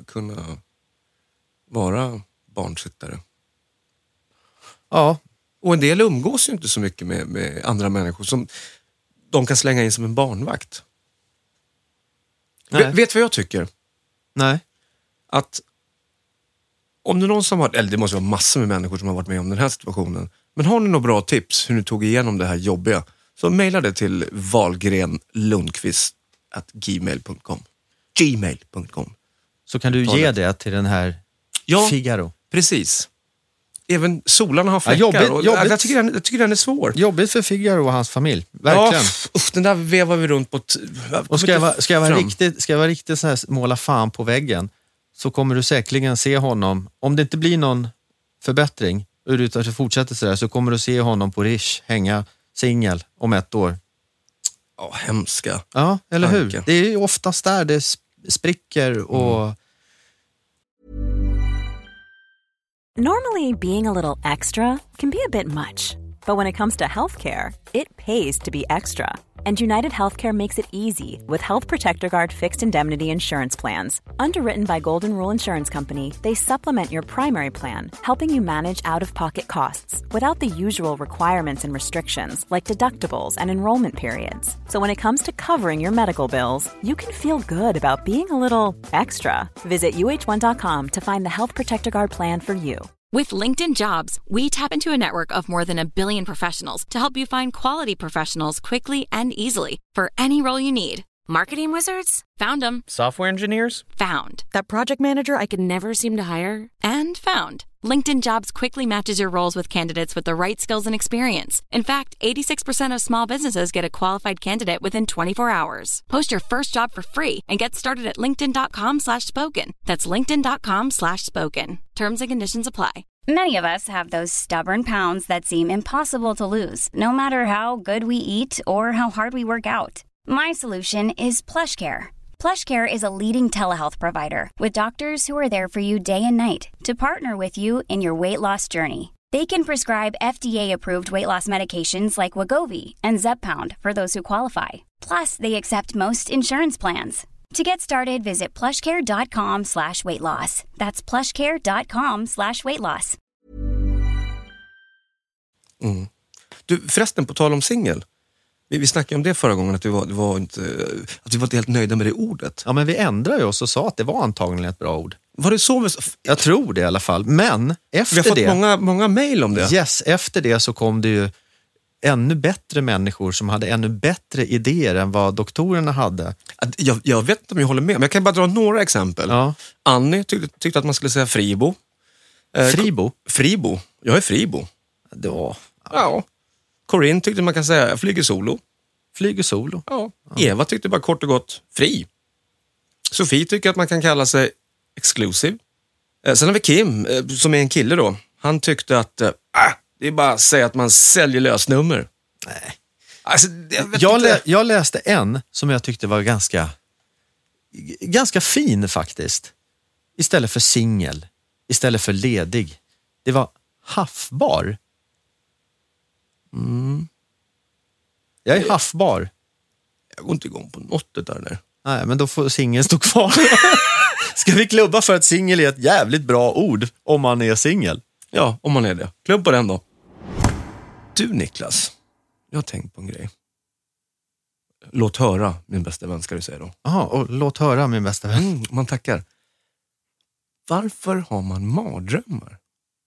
vara barnsittare. Ja. Och en del umgås ju inte så mycket med andra människor som de kan slänga in som en barnvakt. Vet du vad jag tycker? Nej. Att om det är någon som har, eller det måste vara massor med människor som har varit med om den här situationen, men har ni några bra tips hur ni tog igenom det här jobbiga, så mejla det till wahlgrenlundqvist@gmail.com. Så kan du ge det till den här Figaro. Precis. Även solarna har fläckar. Jobbigt. Jag tycker den är svår. Jobbigt för Figaro och hans familj. Verkligen. Ja, den där vevar vi runt på... Och ska jag vara riktigt så här, måla fan på väggen, så kommer du säkerligen se honom, om det inte blir någon förbättring utan så fortsätter så där, så kommer du se honom på Rish hänga singel om 1 år. Ja, hemska. Ja, eller hur? Det är ju oftast där det spricker och... Normally, being a little extra can be a bit much. But when it comes to healthcare, it pays to be extra. And United Healthcare makes it easy with Health Protector Guard fixed indemnity insurance plans. Underwritten by Golden Rule Insurance Company, they supplement your primary plan, helping you manage out-of-pocket costs without the usual requirements and restrictions like deductibles and enrollment periods. So when it comes to covering your medical bills, you can feel good about being a little extra. Visit uh1.com to find the Health Protector Guard plan for you. With LinkedIn Jobs, we tap into a network of more than 1 billion professionals to help you find quality professionals quickly and easily for any role you need. Marketing wizards? Found them. Software engineers? Found. That project manager I could never seem to hire? And found. LinkedIn Jobs quickly matches your roles with candidates with the right skills and experience. In fact, 86% of small businesses get a qualified candidate within 24 hours. Post your first job for free and get started at linkedin.com/spoken. That's linkedin.com/spoken. Terms and conditions apply. Many of us have those stubborn pounds that seem impossible to lose, no matter how good we eat or how hard we work out. My solution is PlushCare. PlushCare is a leading telehealth provider with doctors who are there for you day and night to partner with you in your weight loss journey. They can prescribe FDA-approved weight loss medications like Wegovy and Zepbound for those who qualify. Plus, they accept most insurance plans. To get started, visit plushcare.com/weightloss. That's plushcare.com/weightloss. Du, förresten, på tal om singel. Vi snackade om det förra gången, att vi var inte helt nöjda med det ordet. Ja, men vi ändrade oss och sa att det var antagligen ett bra ord. Var det så? Jag tror det i alla fall. Men efter det... Vi har fått många mejl om det. Yes, efter det så kom det ju ännu bättre människor som hade ännu bättre idéer än vad doktorerna hade. Jag vet inte om jag håller med, men jag kan bara dra några exempel. Ja. Annie tyckte att man skulle säga Fribo. Fribo? Fribo. Jag är Fribo. Då. Ja. Corinne tyckte man kan säga jag flyger solo. Flyger solo. Ja. Eva tyckte bara kort och gott fri. Sofie tycker att man kan kalla sig exclusive. Sen har vi Kim, som är en kille då. Han tyckte att det är bara att säga att man säljer lösnummer. Nej. Alltså, Jag läste en som jag tyckte var ganska fin faktiskt. Istället för singel. Istället för ledig. Det var haffbar. Jag är haffbar. Jag går inte igång på något där. Nej, men då får singeln stå kvar. Ska vi klubba för att singel är ett jävligt bra ord om man är singel? Ja, om man är det. Klubb på den då. Du Niklas, jag har tänkt på en grej. Låt höra, min bästa vän, ska du säga då. Jaha, och låt höra, min bästa vän. Man tackar. Varför har man mardrömmar?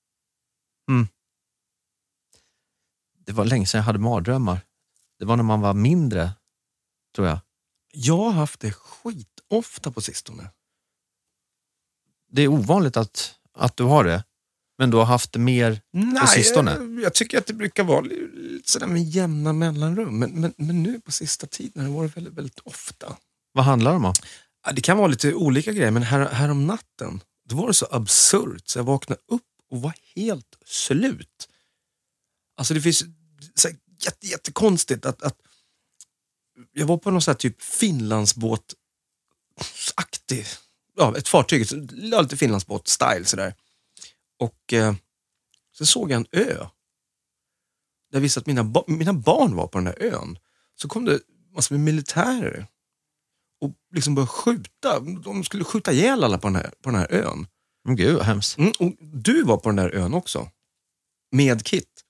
Det var länge sedan jag hade mardrömmar. Det var när man var mindre, tror jag. Jag har haft det skitofta på sistone. Det är ovanligt att du har det. Men du har haft det mer på sistone. Jag tycker att det brukar vara lite sådär med jämna mellanrum. Men nu på sista tiden har det varit väldigt, väldigt ofta. Vad handlar det om? Ja, det kan vara lite olika grejer, men här om natten, då var det så absurt så jag vaknade upp och var helt slut. Alltså det finns så jättekonstigt att jag var på någon sån här typ Finlandsbåt-aktig, ett fartyg, lite Finlandsbåt-style sådär. Och sen såg jag en ö. Där visste att mina barn var på den här ön. Så kom det massor med militärer och liksom började skjuta. De skulle skjuta ihjäl alla på den här ön. Gud, vad hemskt. Och du var på den där ön också. Med Kit.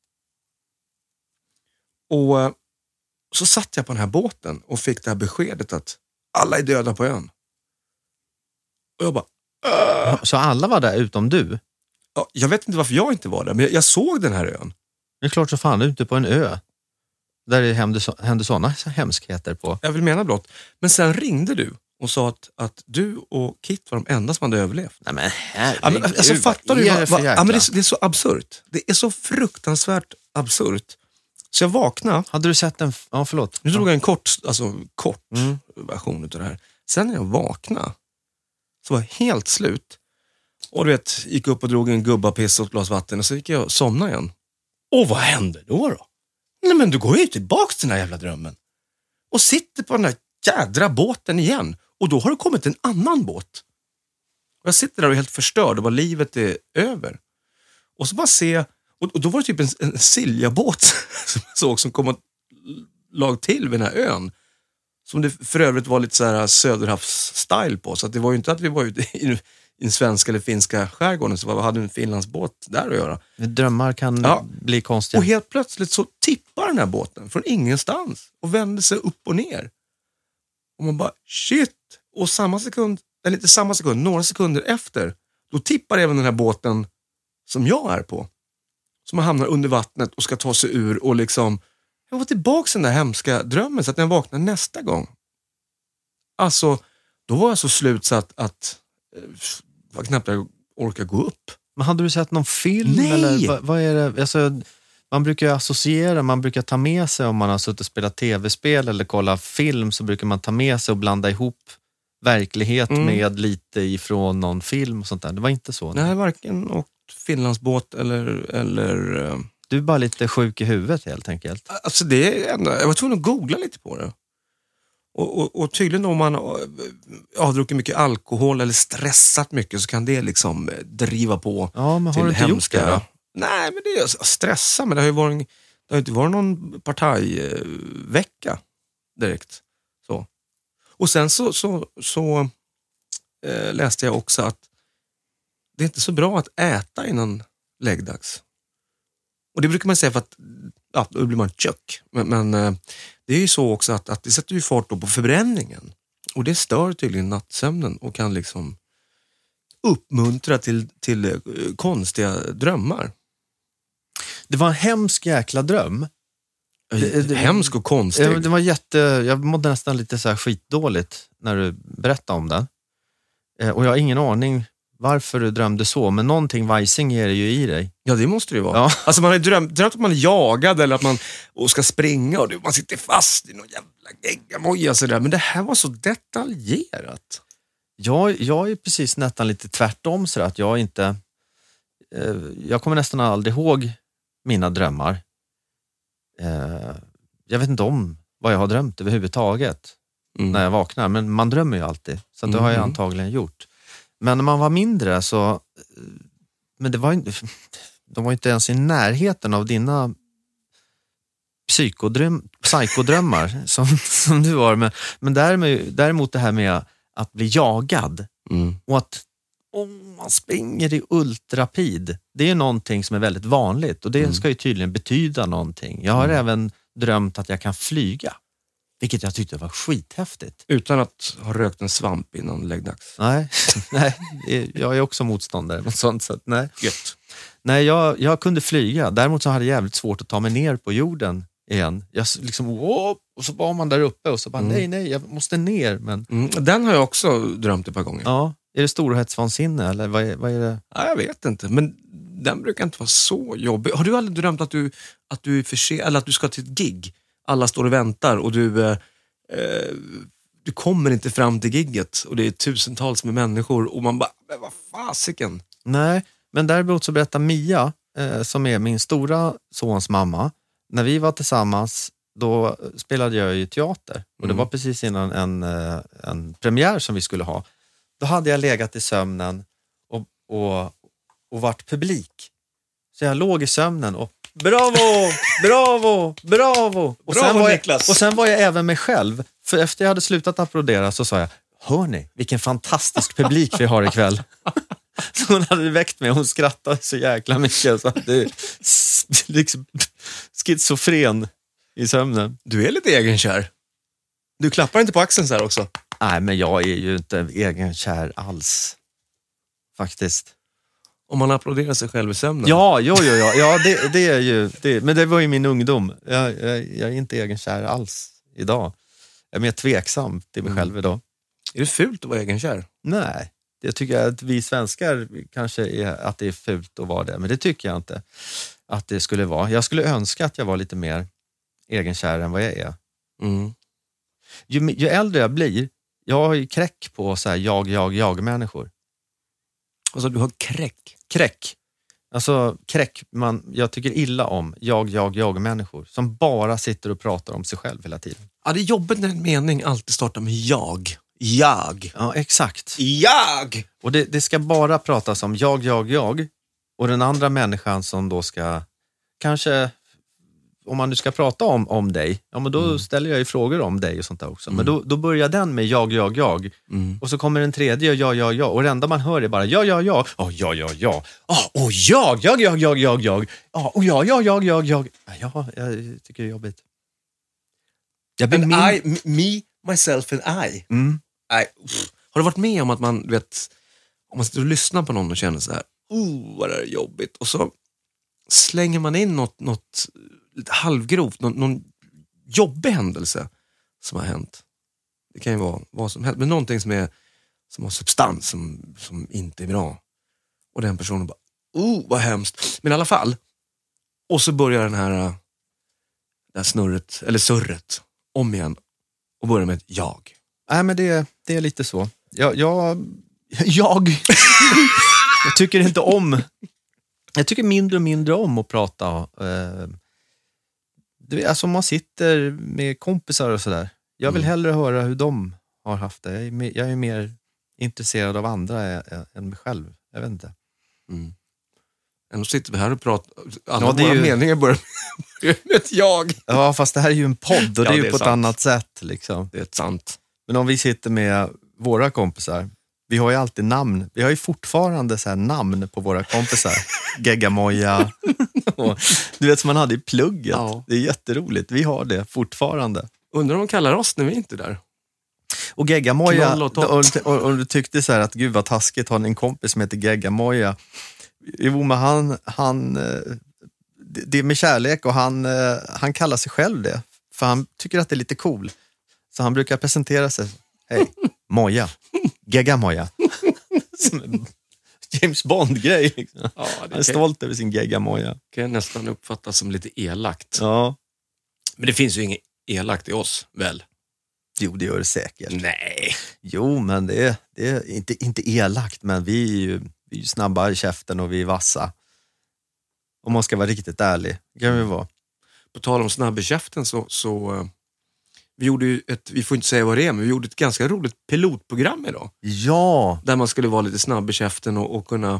Och så satt jag på den här båten och fick det här beskedet att alla är döda på ön. Och jag bara... Så alla var där utom du? Ja, jag vet inte varför jag inte var där, men jag såg den här ön. Det är klart så fan, du är ute på en ö. Där det hände sådana hemskheter på. Jag vill mena blott. Men sen ringde du och sa att du och Kit var de enda som hade överlevt. Nej men herregud, alltså, fattar du vad är det för jäkla? Men det är så absurt. Det är så fruktansvärt absurt. Så jag vaknade. Hade du sett en... Ja, förlåt. Nu drog jag en kort version av det här. Sen när jag vaknade så var jag helt slut. Och du vet, gick upp och drog en gubbapiss och ett glas vatten och så gick jag och somnade igen. Och vad hände då? Nej men du går ju tillbaka till den här jävla drömmen. Och sitter på den här jädra båten igen. Och då har det kommit en annan båt. Och jag sitter där och är helt förstörd och vad livet är över. Och så bara se, och då var det typ en Siljabåt som jag såg som kom och lag till vid den här ön. Som det för övrigt var lite så här söderhavs-style på. Så att det var ju inte att vi var ute i den svenska eller finska skärgården, så vi hade en Finlandsbåt där att göra. Drömmar kan bli konstiga. Och helt plötsligt så tippar den här båten från ingenstans och vänder sig upp och ner. Och man bara, shit! Och några sekunder efter, då tippar även den här båten som jag är på. Som hamnar under vattnet och ska ta sig ur och liksom, jag var tillbaka i den där hemska drömmen så att när jag vaknar nästa gång. Alltså, då var jag så slut så att var knappt jag orkar gå upp. Men hade du sett någon film? Nej. Eller vad är det? Alltså, man brukar associera, man brukar ta med sig om man har suttit och spelat tv-spel eller kollat film, så brukar man ta med sig och blanda ihop verklighet med lite ifrån någon film och sånt där. Det var inte så. Nej, varken åkt Finlandsbåt eller Du är bara lite sjuk i huvudet helt enkelt. Alltså det är ändå, jag var tvungen att googla lite på det. Och tydligen om man har druckit mycket alkohol eller stressat mycket så kan det liksom driva på. Ja, men har du inte hemska. gjort det då? Nej, men det är stressa, men det har inte varit någon partajvecka direkt. Så. Och sen så läste jag också att det är inte så bra att äta innan läggdags. Och det brukar man säga för att då blir man tjock. Men det är ju så också att det sätter ju fart då på förbränningen. Och det stör tydligen nattsömnen och kan liksom uppmuntra till konstiga drömmar. Det var en hemsk jäkla dröm. Hemsk och konstig. Det var jag mådde nästan lite så här skitdåligt när du berättade om den. Och jag har ingen aning varför du drömde så, men någonting vajsing är det ju i dig. Ja, det måste det ju vara. Ja. Alltså man har drömt att man är jagad eller att man ska springa och man sitter fast i någon jävla geggamoja sådär. Men det här var så detaljerat. Jag är precis nästan lite tvärtom så att jag inte... jag kommer nästan aldrig ihåg mina drömmar. Jag vet inte om vad jag har drömt överhuvudtaget när jag vaknar. Men man drömmer ju alltid. Så det har jag antagligen gjort. Men när man var mindre så... Men det var inte... De var inte ens i närheten av dina psykodrömmar som du har. Men däremot det här med att bli jagad och att man springer i ultrapid, det är någonting som är väldigt vanligt och det ska ju tydligen betyda någonting. Jag har även drömt att jag kan flyga, vilket jag tyckte var skithäftigt. Utan att ha rökt en svamp innan läggdags. Nej, jag är också motståndare på sånt sätt. Nej. Gött. Nej, jag kunde flyga. Däremot så hade jag jävligt svårt att ta mig ner på jorden igen. Jag liksom, och så var man där uppe och så bara, nej, jag måste ner. Men... Den har jag också drömt ett par gånger. Ja, är det storhetsvansinne eller vad är det? Ja, jag vet inte, men den brukar inte vara så jobbig. Har du aldrig drömt att du är för sen, eller att du ska till ett gig? Alla står och väntar och du kommer inte fram till gigget och det är tusentals med människor och man bara, men vad fasiken? Nej, men däremot så berättar Mia, som är min stora sons mamma, när vi var tillsammans, då spelade jag ju teater. Och det var precis innan en premiär som vi skulle ha. Då hade jag legat i sömnen och varit publik. Så jag låg i sömnen och bravo! Och sen var jag även mig själv. För efter jag hade slutat applådera så sa jag, hör ni, vilken fantastisk publik vi har ikväll. Så hon hade väckt mig och hon skrattade så jäkla mycket så att det liksom schizofren i sömnen. Du är lite egenkär. Du klappar inte på axeln så här också. Nej, men jag är ju inte egenkär alls. Faktiskt. Om man applåderar sig själv i sömnen. Ja, det är ju det, men det var ju min ungdom. Jag är inte egenkär alls idag. Jag är mer tveksam till mig själv idag. Är det fult att vara egenkär? Nej. Jag tycker att vi svenskar kanske är att det är fult att vara det. Men det tycker jag inte att det skulle vara. Jag skulle önska att jag var lite mer egenkär än vad jag är. Ju äldre jag blir, jag har ju kräck på så här jag människor. Alltså du har kräck? Kräck. Alltså kräck, jag tycker illa om jag människor som bara sitter och pratar om sig själv hela tiden. Ja, det är jobbigt när en mening alltid startar med jag. Ja, exakt. Jag! Och det ska bara pratas om jag. Och den andra människan som då ska, kanske, om man nu ska prata om dig, ja men då ställer jag ju frågor om dig och sånt där också. Men då börjar den med jag. Och så kommer den tredje jag. Och det enda man hör är bara ja. Ja. Och jag. Ja, och jag. Ja, jag tycker det är jobbigt. Me, myself and I. Har du varit med om att man vet, om man sitter och lyssnar på någon och känner så här, vad det är jobbigt, och så slänger man in något lite halvgrovt, någon jobbig händelse som har hänt. Det kan ju vara vad som helst, men någonting som har substans som inte är bra. Och den personen bara, vad hemskt. Men i alla fall, och så börjar det här snurret, eller surret, om igen. Och börjar med ett jag. Nej, men det är lite så. Jag tycker inte om... Jag tycker mindre och mindre om att prata. Alltså man sitter med kompisar och sådär. Jag vill hellre höra hur de har haft det. Jag är mer intresserad av andra än mig själv. Jag vet inte. Ändå sitter vi här och pratar. Alla våra meningar börjar med ett jag. Ja, fast det här är ju en podd och det är ju på sant. ett annat sätt. Liksom. Det är sant. Men om vi sitter med våra kompisar, vi har ju alltid namn. Vi har ju fortfarande så här namn på våra kompisar. Geggamoja. Du vet som man hade i plugget. Ja. Det är jätteroligt. Vi har det fortfarande. Undrar om de kallar oss när vi inte är där. Och Geggamoja, och du tyckte så här att gud vad taskigt, har en kompis som heter Geggamoja. Jo, men han det är med kärlek och han kallar sig själv det. För han tycker att det är lite cool. Så han brukar presentera sig. Hej, Moja. Gegga Moja. Som en James Bond-grej. Liksom. Ja, han är stolt över sin Gegga Moja. Kan jag nästan uppfatta som lite elakt. Ja. Men det finns ju inget elakt i oss, väl? Jo, det gör det säkert. Nej. Jo, men det är inte elakt, men vi är ju snabba i käften och vi är vassa. Om man ska vara riktigt ärlig. Det kan vi vara. På tal om snabb i käften så vi gjorde ju vi får inte säga vad det är, men vi gjorde ett ganska roligt pilotprogram idag. Ja. Där man skulle vara lite snabb i käften och kunna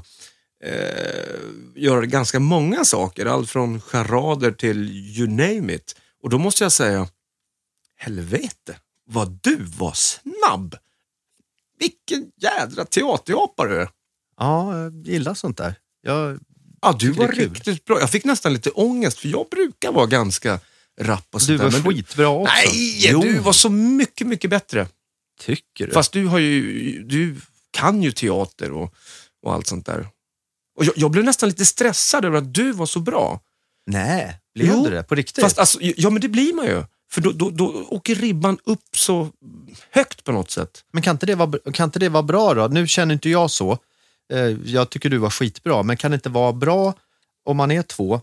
göra ganska många saker. Allt från charader till you name it. Och då måste jag säga, helvete, vad du var snabb. Vilken jädra teaterapare du är. Ja, jag gillar sånt där. Du var riktigt bra. Jag fick nästan lite ångest, för jag brukar vara ganska rapp och sånt. Du var skitbra också. Nej, du var så mycket, mycket bättre. Tycker du? Fast du kan ju teater och allt sånt där. Och jag blev nästan lite stressad över att du var så bra. Nej, blev du det på riktigt? Fast alltså, ja, men det blir man ju. För då åker ribban upp så högt på något sätt. Men kan inte det vara bra då? Nu känner inte jag så. Jag tycker du var skitbra. Men kan det inte vara bra om man är två?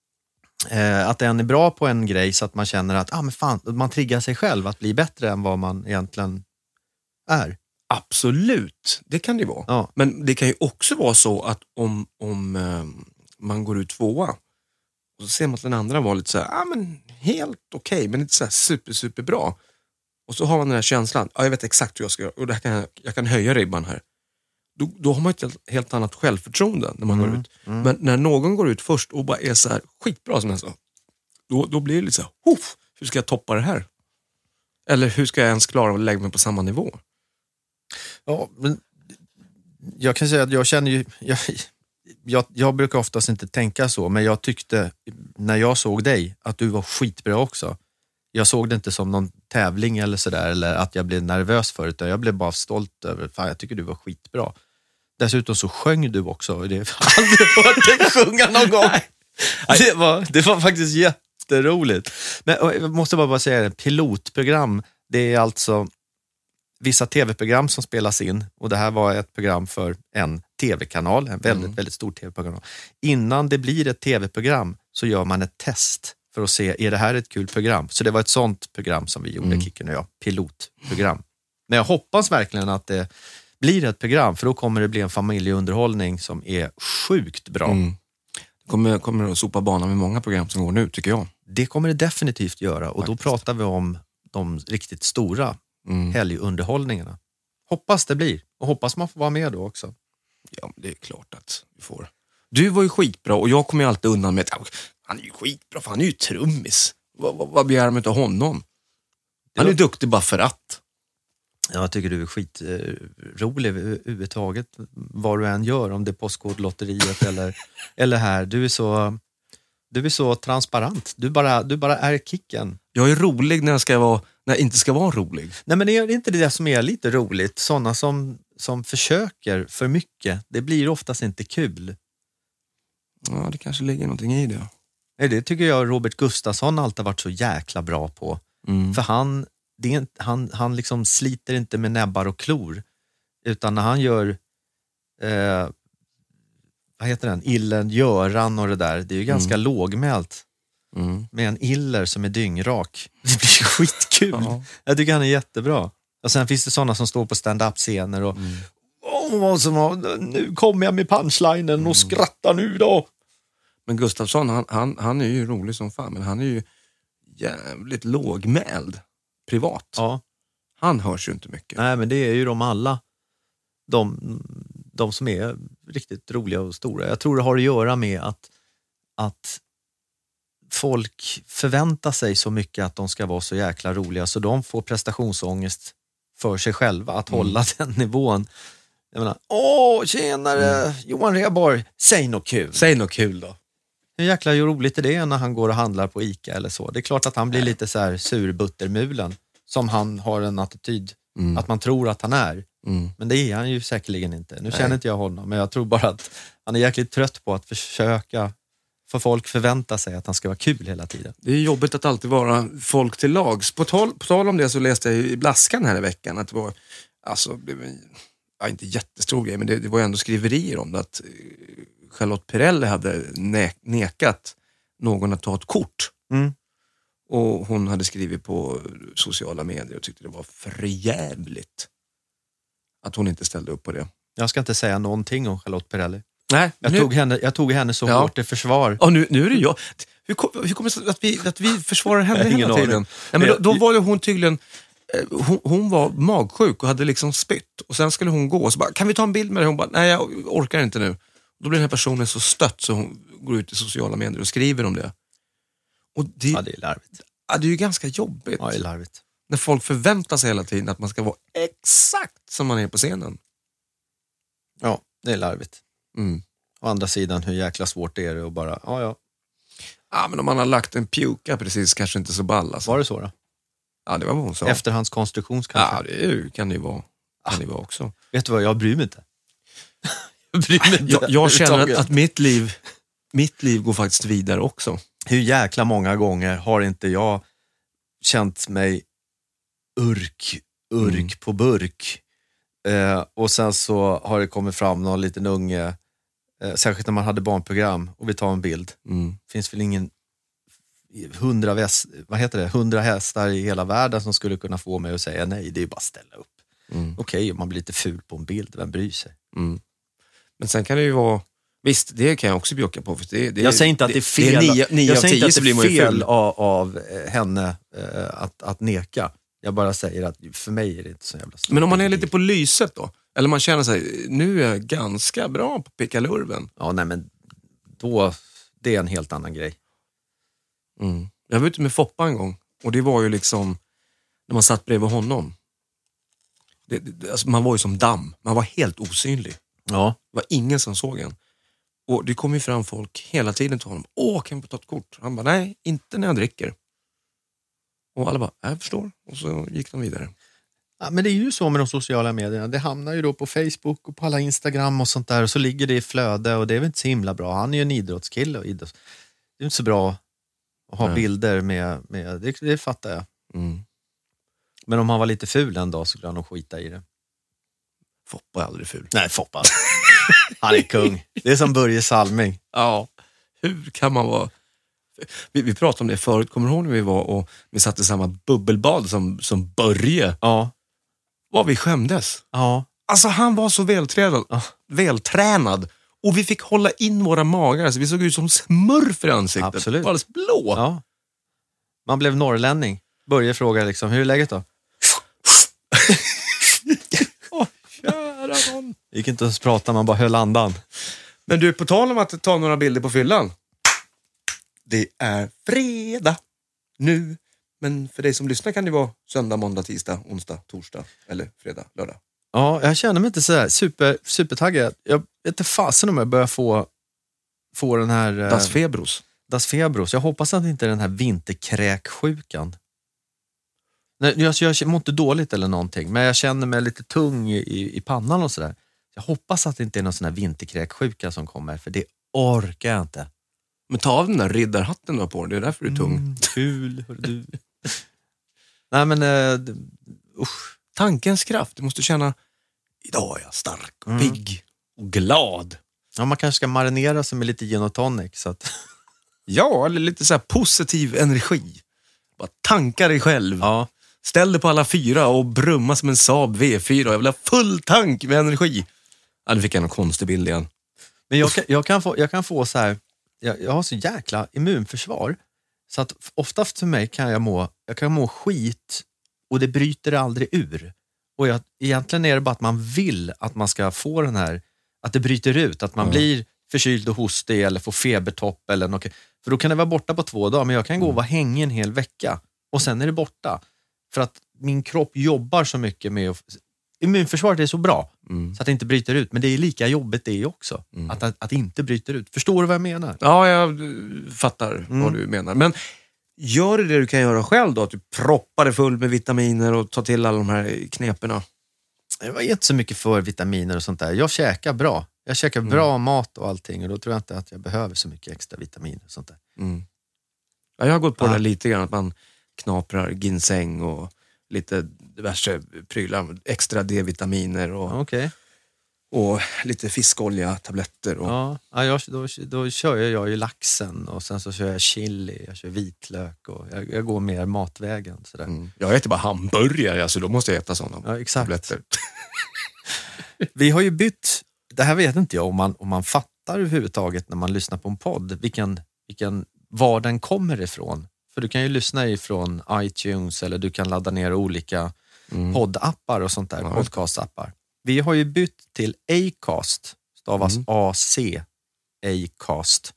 Att en är bra på en grej så att man känner att men fan, man triggar sig själv att bli bättre än vad man egentligen är. Absolut, det kan det vara. Ja. Men det kan ju också vara så att om man går ut tvåa och så ser man att den andra var lite så här, men helt okej, men inte så här super bra. Och så har man den här känslan, jag vet exakt hur jag ska göra och jag kan höja ribban här. Då har man ett helt annat självförtroende när man går ut. Men när någon går ut först och bara är så här skitbra som jag sa, då blir det lite så här, hur ska jag toppa det här? Eller hur ska jag ens klara att lägga mig på samma nivå? Ja, men jag kan säga att jag känner ju... Jag brukar oftast inte tänka så, men jag tyckte när jag såg dig att du var skitbra också. Jag såg det inte som någon tävling eller sådär, eller att jag blev nervös för det. Jag blev bara stolt över, fan jag tycker du var skitbra. Dessutom så sjöng du också. Det har jag aldrig hört dig sjunga någon gång. Det var faktiskt jätteroligt. Men jag måste bara säga det, pilotprogram, det är alltså vissa tv-program som spelas in. Och det här var ett program för en tv-kanal, en väldigt stor tv-kanal. Innan det blir ett tv-program så gör man ett test för att se, är det här ett kul program? Så det var ett sånt program som vi gjorde, Kicken och jag, pilotprogram. Men jag hoppas verkligen att det blir ett program, för då kommer det bli en familjeunderhållning som är sjukt bra. Kommer att sopa banan med många program som går nu, tycker jag. Det kommer det definitivt göra, och då pratar vi om de riktigt stora helgunderhållningarna. Hoppas det blir, och hoppas man får vara med då också. Ja, det är klart att vi får. Du var ju skitbra och jag kommer ju alltid undan med att han är ju skitbra, för han är ju trummis. Vad begär man av honom? Han är duktig bara för att. Jag tycker du är skitrolig överhuvudtaget, vad du än gör, om det är Postkodlotteriet eller här. Du är så transparent. Du bara är Kicken. Jag är rolig när jag inte ska vara rolig. Nej, men det är inte det som är lite roligt. Sådana som försöker för mycket, det blir oftast inte kul. Ja, det kanske ligger någonting i det. Nej, det tycker jag Robert Gustafsson alltid varit så jäkla bra på. För han liksom sliter inte med näbbar och klor, utan när han gör vad heter den? Illen, Göran och det där, det är ju ganska lågmält. Med en iller som är dyngrak. Det blir skitkul. Ja. Jag tycker han är jättebra. Och sen finns det sådana som står på stand-up-scener och nu kommer jag med punchlinen och skrattar nu då. Men Gustafsson, han är ju rolig som fan, men han är ju jävligt lågmäld privat. Ja. Han hörs ju inte mycket. Nej, men det är ju de alla. De som är riktigt roliga och stora. Jag tror det har att göra med att folk förväntar sig så mycket att de ska vara så jäkla roliga, så de får prestationsångest för sig själva att hålla den nivån. Jag menar, tjenare Johan Rheborg, säg något kul. Säg något kul då. Hur jäkla roligt är det när han går och handlar på Ica eller så? Det är klart att han blir lite så här surbuttermulen, som han har en attityd att man tror att han är. Men det är han ju säkerligen inte. Nu känner inte jag honom, men jag tror bara att han är jäkligt trött på att försöka För folk förväntar sig att han ska vara kul hela tiden. Det är jobbigt att alltid vara folk till lags. På tal om det så läste jag i Blaskan här i veckan att det var, alltså, inte jättestor grej, men det var ändå skriverier om det, att Charlotte Perrelli hade nekat någon att ta ett kort. Mm. Och hon hade skrivit på sociala medier och tyckte det var förjävligt att hon inte ställde upp på det. Jag ska inte säga någonting om Charlotte Perrelli. Nej, Jag tog henne så hårt i försvar. Och nu är det jag. Hur kommer det att vi försvarar henne hela tiden? Nej, men då var det hon tydligen... Hon var magsjuk och hade liksom spytt. Och sen skulle hon gå och så bara, kan vi ta en bild med det? Hon bara, nej jag orkar inte nu. Då blir den här personen så stött så hon går ut i sociala medier och skriver om det. Och det är larvigt. Ja, det är ju ganska jobbigt. Ja, det är larvigt. När folk förväntar sig hela tiden att man ska vara exakt som man är på scenen. Ja, det är larvigt. Mm. Å andra sidan, hur jäkla svårt det är att bara, Ja, men om man har lagt en pjuka precis, kanske inte så ball. Alltså. Var det så då? Ja, det var vad hon sa. Efterhandskonstruktion kanske? Ja, det kan det ju vara. Kan det vara också. Vet du vad, jag bryr mig inte. Jag känner att mitt liv går faktiskt vidare också. Hur jäkla många gånger har inte jag känt mig urk på burk. Och sen så har det kommit fram någon liten unge, särskilt när man hade barnprogram och vi tar en bild. Finns väl ingen 100 hästar i hela världen som skulle kunna få mig att säga nej, det är bara att ställa upp. Okej, om man blir lite ful på en bild, vem bryr sig? Men sen kan det ju vara, visst, det kan jag också bjucka på. För jag säger inte att det är fel. Jag säger inte att det blir fel av henne att neka. Jag bara säger att för mig är det inte så jävla stort. Men om man är lite på lyset då? Eller man känner sig, nu är jag ganska bra på pickalurven. Ja, nej men då, det är en helt annan grej. Jag var ute med Foppa en gång. Och det var ju liksom, när man satt bredvid honom. Alltså man var ju som damm. Man var helt osynlig. Ja. Det var ingen som såg en. Och det kom ju fram folk hela tiden till honom. Kan vi ta ett kort? Han bara, nej, inte när jag dricker. Och alla bara, jag förstår. Och så gick de vidare. Ja, men det är ju så med de sociala medierna. Det hamnar ju då på Facebook och på alla Instagram och sånt där. Och så ligger det i flöde och det är väl inte så himla bra. Han är ju en idrottskille och det är inte så bra att ha bilder med det fattar jag. Men om han var lite ful en dag så skulle han nog skita i det. Foppa är aldrig ful. Nej, Foppa. Han är kung. Det är som Börje Salming. Ja, hur kan man vara... Vi pratade om det förut, kommer du ihåg när vi var och vi satt i samma bubbelbad som Börje? Ja. Vad vi skämdes. Ja. Alltså han var så vältränad. Och vi fick hålla in våra magar så vi såg ut som smurf i ansiktet. Absolut. Alldeles blå. Ja. Man blev norrlänning. Börje frågar liksom, hur är läget då? Kära någon. Gick inte att prata, man bara höll andan. Men du, på tal om att ta några bilder på fyllan. Det är fredag nu. Men för dig som lyssnar kan det vara söndag, måndag, tisdag, onsdag, torsdag eller fredag, lördag. Ja, jag känner mig inte sådär supertaggad. Jag vet inte fasen om jag börjar få den här... Das Febros. Jag hoppas att det inte är den här vinterkräksjukan. Jag mår inte dåligt eller någonting, men jag känner mig lite tung i pannan och sådär. Jag hoppas att det inte är någon sån här vinterkräksjuka som kommer, för det orkar jag inte. Men ta av den där riddarhatten du har på dig, det är därför du är tung. Kul, hör du. Nej men, usch. Tankens kraft, du måste känna, idag är jag stark och pigg och glad. Ja, man kanske ska marinera sig med lite gin och tonic så att... Ja, eller lite så här positiv energi. Bara tanka dig själv. Ja. Ställ dig på alla 4 och brumma som en Saab V4. Jag vill ha full tank med energi. Ja, nu fick jag någon konstig bild igen. Men jag kan få så här... Jag har så jäkla immunförsvar så att oftast för mig kan jag må skit och det bryter aldrig ur. Och egentligen är det bara att man vill att man ska få den här, att det bryter ut, att man blir förkyld och hostig eller får febertopp eller något. För då kan det vara borta på 2 dagar, men jag kan gå och vara hängig en hel vecka och sen är det borta. För att min kropp jobbar så mycket med immunförsvaret är så bra så att det inte bryter ut. Men det är lika jobbigt det också. Att inte bryter ut. Förstår du vad jag menar? Ja, jag fattar vad du menar. Men gör det du kan göra själv då? Att du proppar det full med vitaminer och tar till alla de här kneperna? Jag var inte så mycket för vitaminer och sånt där. Jag käkar bra. Jag käkar bra mat och allting och då tror jag inte att jag behöver så mycket extra vitamin och sånt där. Ja, jag har gått på det lite grann att man knaprar ginseng och lite diverse prylar, extra D-vitaminer och lite fiskolja, tabletter. Och... Då kör jag ju laxen och sen så kör jag chili, jag kör vitlök och jag går mer matvägen. Sådär. Jag äter bara hamburgare, så då måste jag äta sådana tabletter. Vi har ju bytt, det här vet inte jag om man fattar överhuvudtaget när man lyssnar på en podd, var den kommer ifrån. För du kan ju lyssna ifrån iTunes eller du kan ladda ner olika poddappar och sånt där, podcastappar. Vi har ju bytt till Acast, stavas AC, Acast.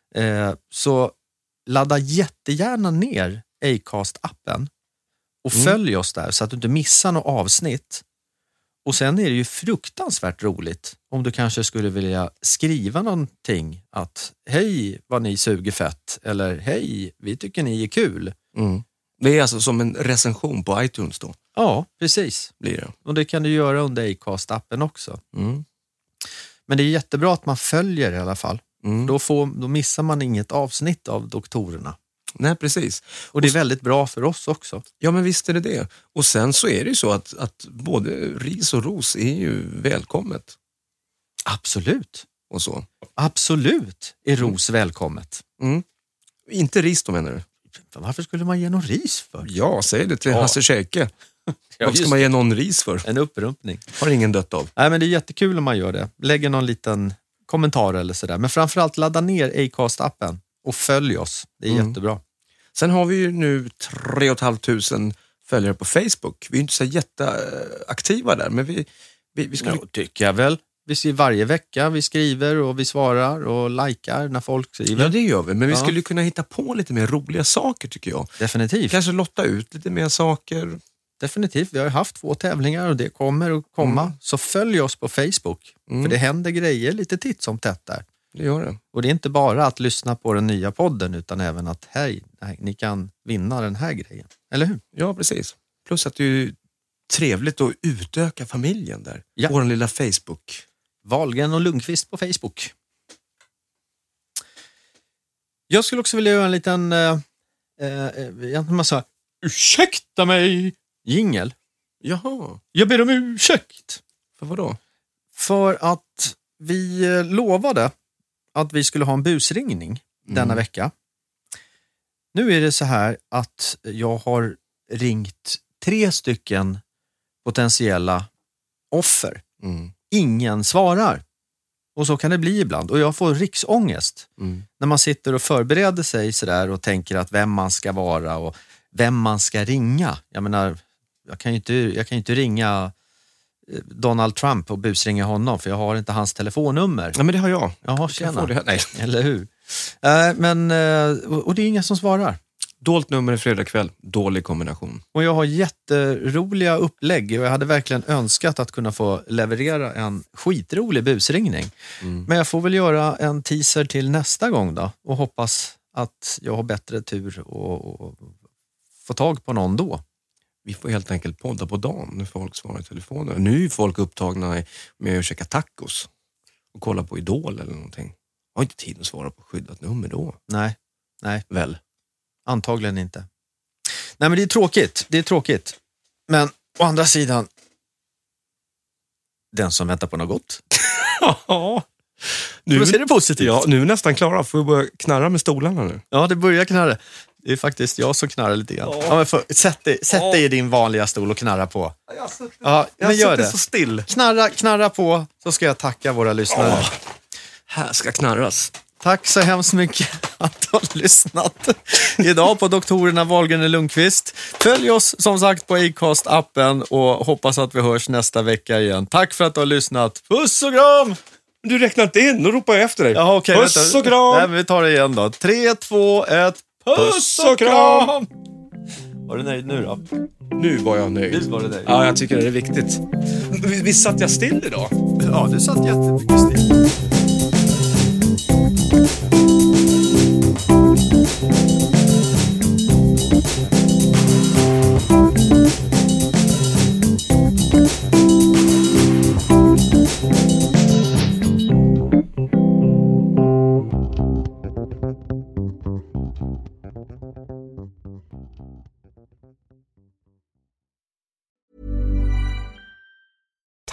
Så ladda jättegärna ner Acast-appen och följ oss där så att du inte missar något avsnitt. Och sen är det ju fruktansvärt roligt om du kanske skulle vilja skriva någonting att hej vad ni suger fett eller hej vi tycker ni är kul. Det är alltså som en recension på iTunes då? Ja, precis. Blir det. Och det kan du göra under Acast-appen också. Men det är jättebra att man följer i alla fall. Då missar man inget avsnitt av doktorerna. Nej, precis. Och det är väldigt bra för oss också. Ja, men visst är det det. Och sen så är det ju så att både ris och ros är ju välkommet. Absolut. Och så. Absolut är ros välkommet. Inte ris då menar du? Varför skulle man ge någon ris för? Ja, säg det till Hasse Käke. Varför ska man ge någon ris för? En upprumpning. Har ingen dött av. Nej, men det är jättekul om man gör det. Lägger någon liten kommentar eller sådär. Men framförallt ladda ner Acast-appen och följ oss. Det är jättebra. Sen har vi ju nu 3 500 följare på Facebook. Vi är inte så jätteaktiva där, men vi skulle... Ja, tycker jag väl. Vi ser varje vecka, vi skriver och vi svarar och likar när folk skriver. Ja, det gör vi. Men vi skulle kunna hitta på lite mer roliga saker tycker jag. Definitivt. Kanske lotta ut lite mer saker. Definitivt. Vi har haft 2 tävlingar och det kommer att komma. Så följ oss på Facebook. För det händer grejer lite titt som tätt där. Det gör det. Och det är inte bara att lyssna på den nya podden utan även att hej, ni kan vinna den här grejen. Eller hur? Ja, precis. Plus att det är trevligt att utöka familjen där. Ja. Vår lilla Facebook. Wahlgren och Lundqvist på Facebook. Jag skulle också vilja göra en liten massa ursäkta mig jingle. Jaha. Jag ber om ursäkt. För vad då? För att vi lovade att vi skulle ha en busringning denna vecka. Nu är det så här att jag har ringt 3 stycken potentiella offer. Ingen svarar. Och så kan det bli ibland. Och jag får riksångest. När man sitter och förbereder sig sådär och tänker att vem man ska vara och vem man ska ringa. Jag menar, jag kan ju inte ringa Donald Trump och busringa honom för jag har inte hans telefonnummer. Ja, men det har jag. Jaha, tjena. Det här. Nej. Eller hur? Och det är inga som svarar. Dolt nummer i fredag kväll. Dålig kombination. Och jag har jätteroliga upplägg och jag hade verkligen önskat att kunna få leverera en skitrolig busringning. Men jag får väl göra en teaser till nästa gång då och hoppas att jag har bättre tur och få tag på någon då. Vi får helt enkelt podda på dagen när folk svarar i telefonen. Nu är folk upptagna med att käka tacos och kolla på Idol eller någonting. Jag har inte tid att svara på skyddat nummer då. Nej. Väl? Antagligen inte. Nej, men det är tråkigt. Men å andra sidan, den som väntar på något gott. Ja. Nu ser det positivt. Ja, nu är vi nästan klara. Får vi börja knarra med stolarna nu? Ja, det börjar knarra. Det är faktiskt jag som knarrar lite grann. Ja, men sätt dig i din vanliga stol och knarra på. Jag gör det så still. Knarra på, så ska jag tacka våra lyssnare. Här ska knarras. Tack så hemskt mycket att du har lyssnat idag på doktorerna Wahlgren och Lundqvist. Följ oss som sagt på Acast-appen och hoppas att vi hörs nästa vecka igen. Tack för att du har lyssnat. Puss och kram! Du räknar inte in, då ropar jag efter dig. Jaha, okej, puss och kram! Nej, men vi tar det igen då. 3, 2, 1, puss och kram! Var du nöjd nu då? Nu var jag nöjd. Nu var du nöjd. Ja, jag tycker det är viktigt. Visst satt jag still idag? Ja, du satt jättemycket still.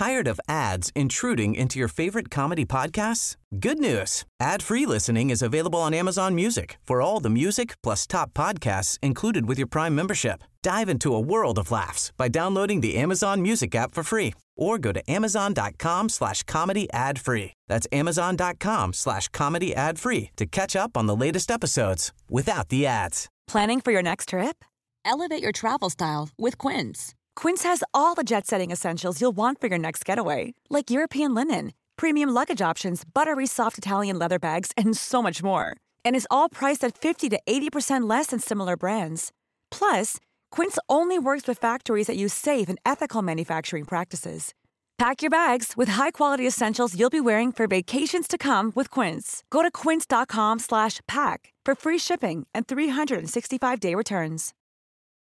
Tired of ads intruding into your favorite comedy podcasts? Good news. Ad-free listening is available on Amazon Music for all the music plus top podcasts included with your Prime membership. Dive into a world of laughs by downloading the Amazon Music app for free or go to amazon.com/comedy ad-free. That's amazon.com/comedy ad-free to catch up on the latest episodes without the ads. Planning for your next trip? Elevate your travel style with Quince. Quince has all the jet-setting essentials you'll want for your next getaway, like European linen, premium luggage options, buttery soft Italian leather bags, and so much more. And is all priced at 50 to 80% less than similar brands. Plus, Quince only works with factories that use safe and ethical manufacturing practices. Pack your bags with high-quality essentials you'll be wearing for vacations to come with Quince. Go to quince.com/pack for free shipping and 365-day returns.